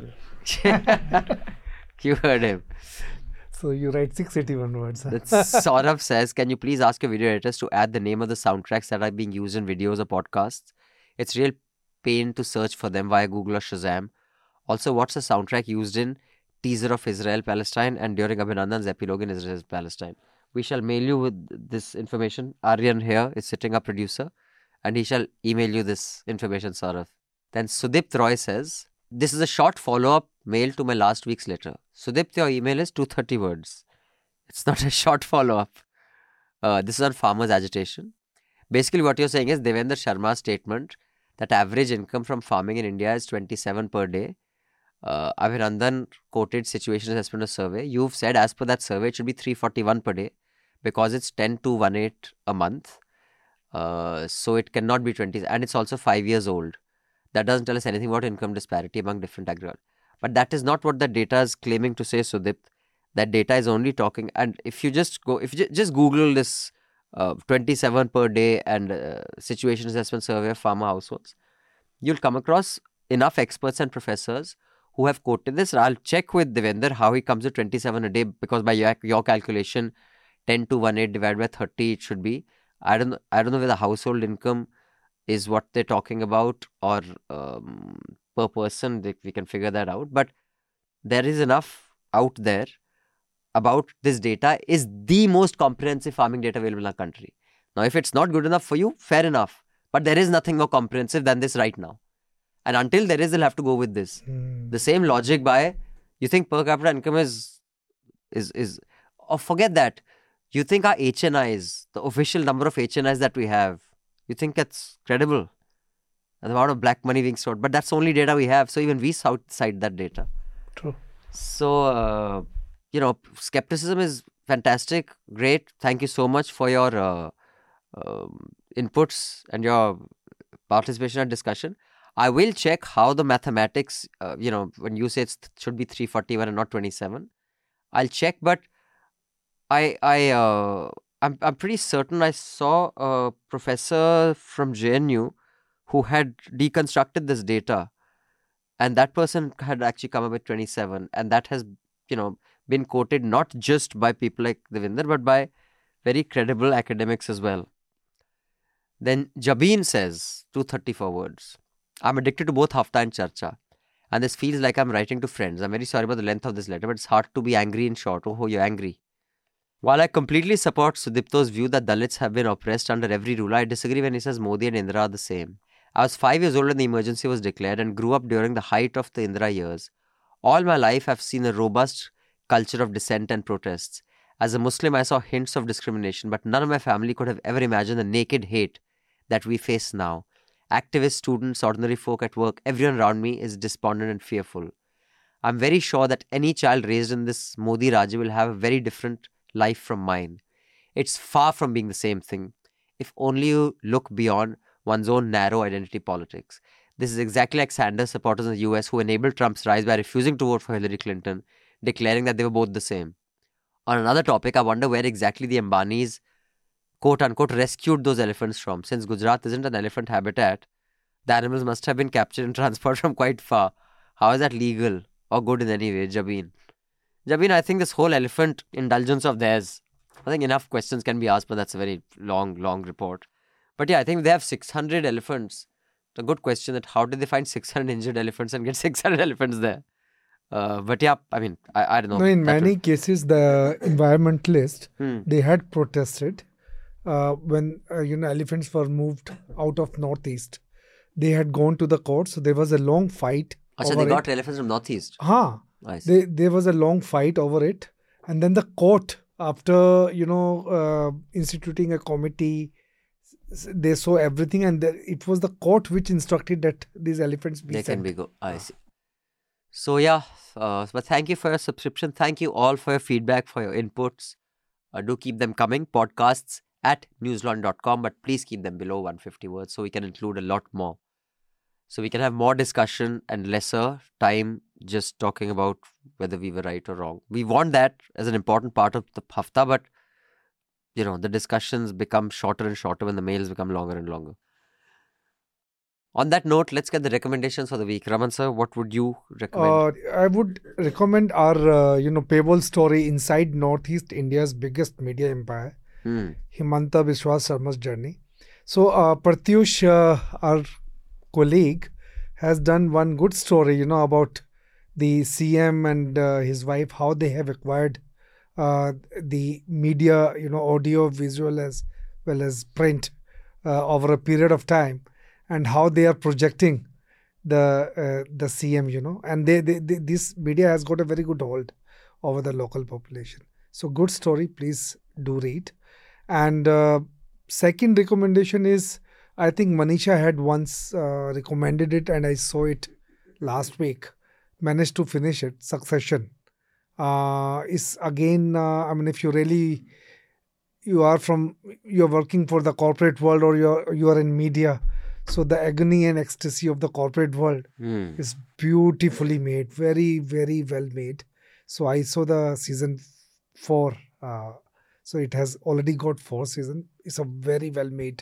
You heard him. So you write 681 words. Saurabh says, can you please ask your video editors to add the name of the soundtracks that are being used in videos or podcasts? It's real pain to search for them via Google or Shazam. Also, what's the soundtrack used in teaser of Israel-Palestine and during Abhinandan's epilogue in Israel-Palestine? We shall mail you with this information. Aryan here is sitting, our producer, and he shall email you this information, Saurabh. Then Sudip Roy says, this is a short follow-up mail to my last week's letter. Sudip, your email is 230 words. It's not a short follow-up. This is on farmers' agitation. Basically, what you're saying is Devendra Sharma's statement that average income from farming in India is 27 per day. Abhinandan quoted Situation Assessment Survey. You've said as per that survey, it should be 341 per day because it's 10,218 a month. So it cannot be 20. And it's also 5 years old. That doesn't tell us anything about income disparity among different agriculture. But that is not what the data is claiming to say, Sudip. That data is only talking. And if you just Google this 27 per day and Situation Assessment Survey of farmer households, you'll come across enough experts and professors who have quoted this. I'll check with Devendra how he comes to 27 a day because by your calculation, 10,218 divided by 30 it should be. I don't know whether household income is what they're talking about or per person. We can figure that out. But there is enough out there about this data is the most comprehensive farming data available in our country. Now, if it's not good enough for you, fair enough. But there is nothing more comprehensive than this right now. And until there is, they'll have to go with this. The same logic by, you think per capita income is or forget that. You think our HNIs, the official number of HNIs that we have, you think it's credible? And the amount of black money being stored. But that's the only data we have. So even we cite that data. True. So, skepticism is fantastic. Great. Thank you so much for your inputs and your participation and discussion. I will check how the mathematics, when you say it should be 341 and not 27. I'll check, but I'm pretty certain I saw a professor from JNU who had deconstructed this data, and that person had actually come up with 27, and that has, been quoted not just by people like Devendra, but by very credible academics as well. Then Jabin says, 234 words. I'm addicted to both Hafta and Charcha, and this feels like I'm writing to friends. I'm very sorry about the length of this letter, but it's hard to be angry in short. Oh, you're angry. While I completely support Sudipto's view that Dalits have been oppressed under every rule, I disagree when he says Modi and Indira are the same. I was 5 years old when the emergency was declared and grew up during the height of the Indira years. All my life I've seen a robust culture of dissent and protests. As a Muslim, I saw hints of discrimination, but none of my family could have ever imagined the naked hate that we face now. Activists, students, ordinary folk at work, everyone around me is despondent and fearful. I'm very sure that any child raised in this Modi Raj will have a very different life from mine. It's far from being the same thing. If only you look beyond one's own narrow identity politics. This is exactly like Sanders supporters in the US who enabled Trump's rise by refusing to vote for Hillary Clinton, declaring that they were both the same. On another topic, I wonder where exactly the Ambanis quote-unquote rescued those elephants from. Since Gujarat isn't an elephant habitat, the animals must have been captured and transported from quite far. How is that legal or good in any way, Jabin? Jabin, I think this whole elephant indulgence of theirs, I think enough questions can be asked, but that's a very long report. But yeah, I think they have 600 elephants. It's a good question that how did they find 600 injured elephants and get 600 elephants there? But yeah, I mean, I don't know. No, in many cases, the environmentalists, they had protested when elephants were moved out of Northeast. They had gone to the court, so there was a long fight. So they got elephants from Northeast. There was a long fight over it, and then the court, after instituting a committee, they saw everything, and it was the court which instructed that these elephants be sent. They can be go. I see. So yeah, but thank you for your subscription. Thank you all for your feedback, for your inputs. Do keep them coming. Podcasts@newslaundry.com, but please keep them below 150 words so we can include a lot more. So we can have more discussion and lesser time just talking about whether we were right or wrong. We want that as an important part of the hafta, but the discussions become shorter and shorter when the mails become longer and longer. On that note, let's get the recommendations for the week. Raman sir, what would you recommend? I would recommend our paywall story, Inside Northeast India's Biggest Media Empire, Himanta Biswas Sharma's journey. So Pratyush, our colleague, has done one good story, about the CM and his wife, how they have acquired the media, audio, visual as well as print over a period of time, and how they are projecting the CM, and this media has got a very good hold over the local population. So good story, please do read. And second recommendation is, I think Manisha had once recommended it, and I saw it last week. Managed to finish it. Succession is again. If you're working for the corporate world, or you are in media, so the agony and ecstasy of the corporate world is beautifully made, very, very well made. So I saw the season 4. So it has already got 4 seasons. It's a very well made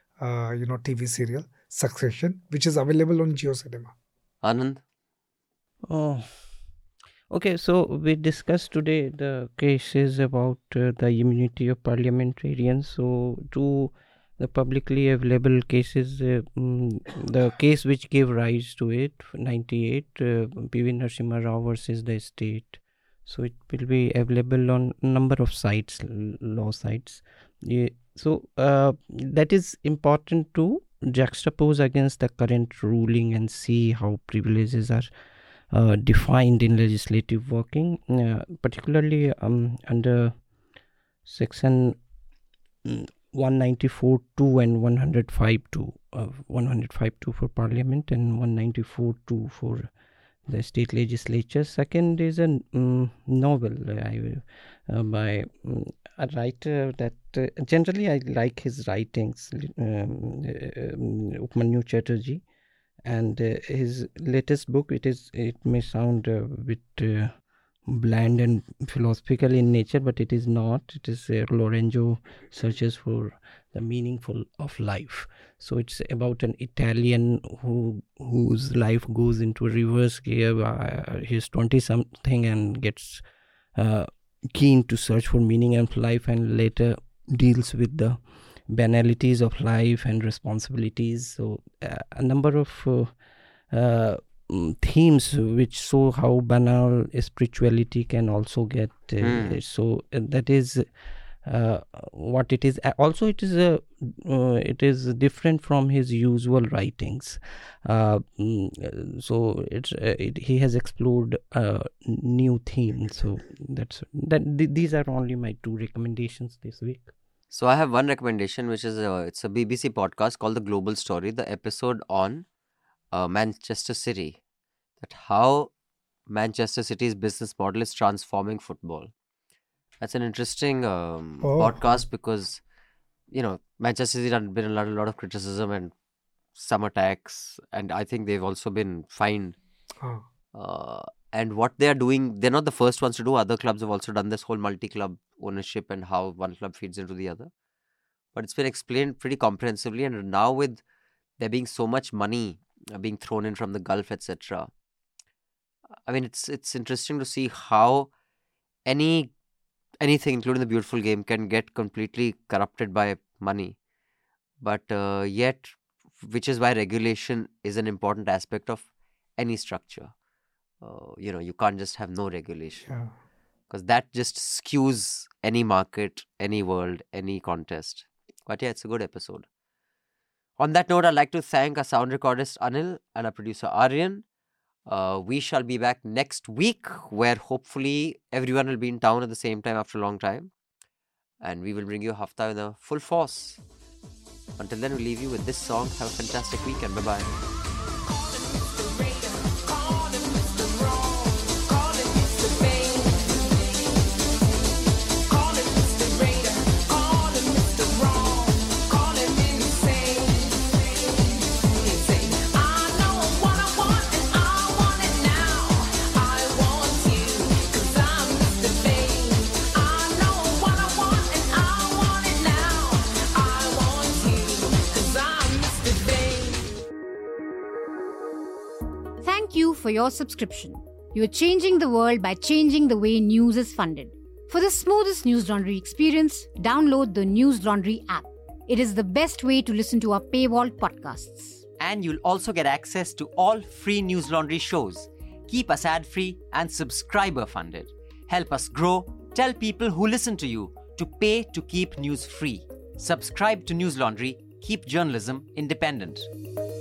TV serial, Succession, which is available on Jio Cinema. Anand? Oh, okay. So we discussed today the cases about the immunity of parliamentarians. So to the publicly available cases, the case which gave rise to it, 98, P.V. Narasimha Rao versus the state. So it will be available on a number of sites, law sites. Yeah. So that is important to juxtapose against the current ruling and see how privileges are defined in legislative working, particularly under section 194.2 and 105.2, 105.2 for Parliament and 194.2 for the state legislature. Second is a novel by a writer that generally I like his writings, Upmanyu Chatterjee, and his latest book, it may sound a bit bland and philosophical in nature, but it is not. It is Lorenzo Searches for the Meaningful of Life. So it's about an Italian whose life goes into a reverse gear. He's 20-something and gets keen to search for meaning of life, and later deals with the banalities of life and responsibilities. So a number of themes which show how banal spirituality can also get. So that is what it is. Also, it is different from his usual writings. So he has explored new themes. So these are only my 2 recommendations this week. So I have one recommendation, which is it's a BBC podcast called The Global Story. The episode on Manchester City, that how Manchester City's business model is transforming football. That's an interesting podcast because, Manchester City has been a lot of criticism and some attacks, and I think they've also been fined. And what they are doing, they're not the first ones to do. Other clubs have also done this whole multi-club ownership and how one club feeds into the other. But it's been explained pretty comprehensively, and now with there being so much money being thrown in from the Gulf, etc. I mean, it's interesting to see how anything, including the beautiful game, can get completely corrupted by money. But yet, which is why regulation is an important aspect of any structure. you can't just have no regulation. Yeah. Because that just skews any market, any world, any contest. But yeah, it's a good episode. On that note, I'd like to thank our sound recordist Anil and our producer Aryan. We shall be back next week, where hopefully everyone will be in town at the same time after a long time. And we will bring you Hafta in a full force. Until then, we'll leave you with this song. Have a fantastic weekend. Bye-bye. Thank you for your subscription. You are changing the world by changing the way news is funded. For the smoothest News Laundry experience, download the News Laundry app. It is the best way to listen to our paywalled podcasts. And you'll also get access to all free News Laundry shows. Keep us ad-free and subscriber-funded. Help us grow. Tell people who listen to you to pay to keep news free. Subscribe to News Laundry. Keep journalism independent.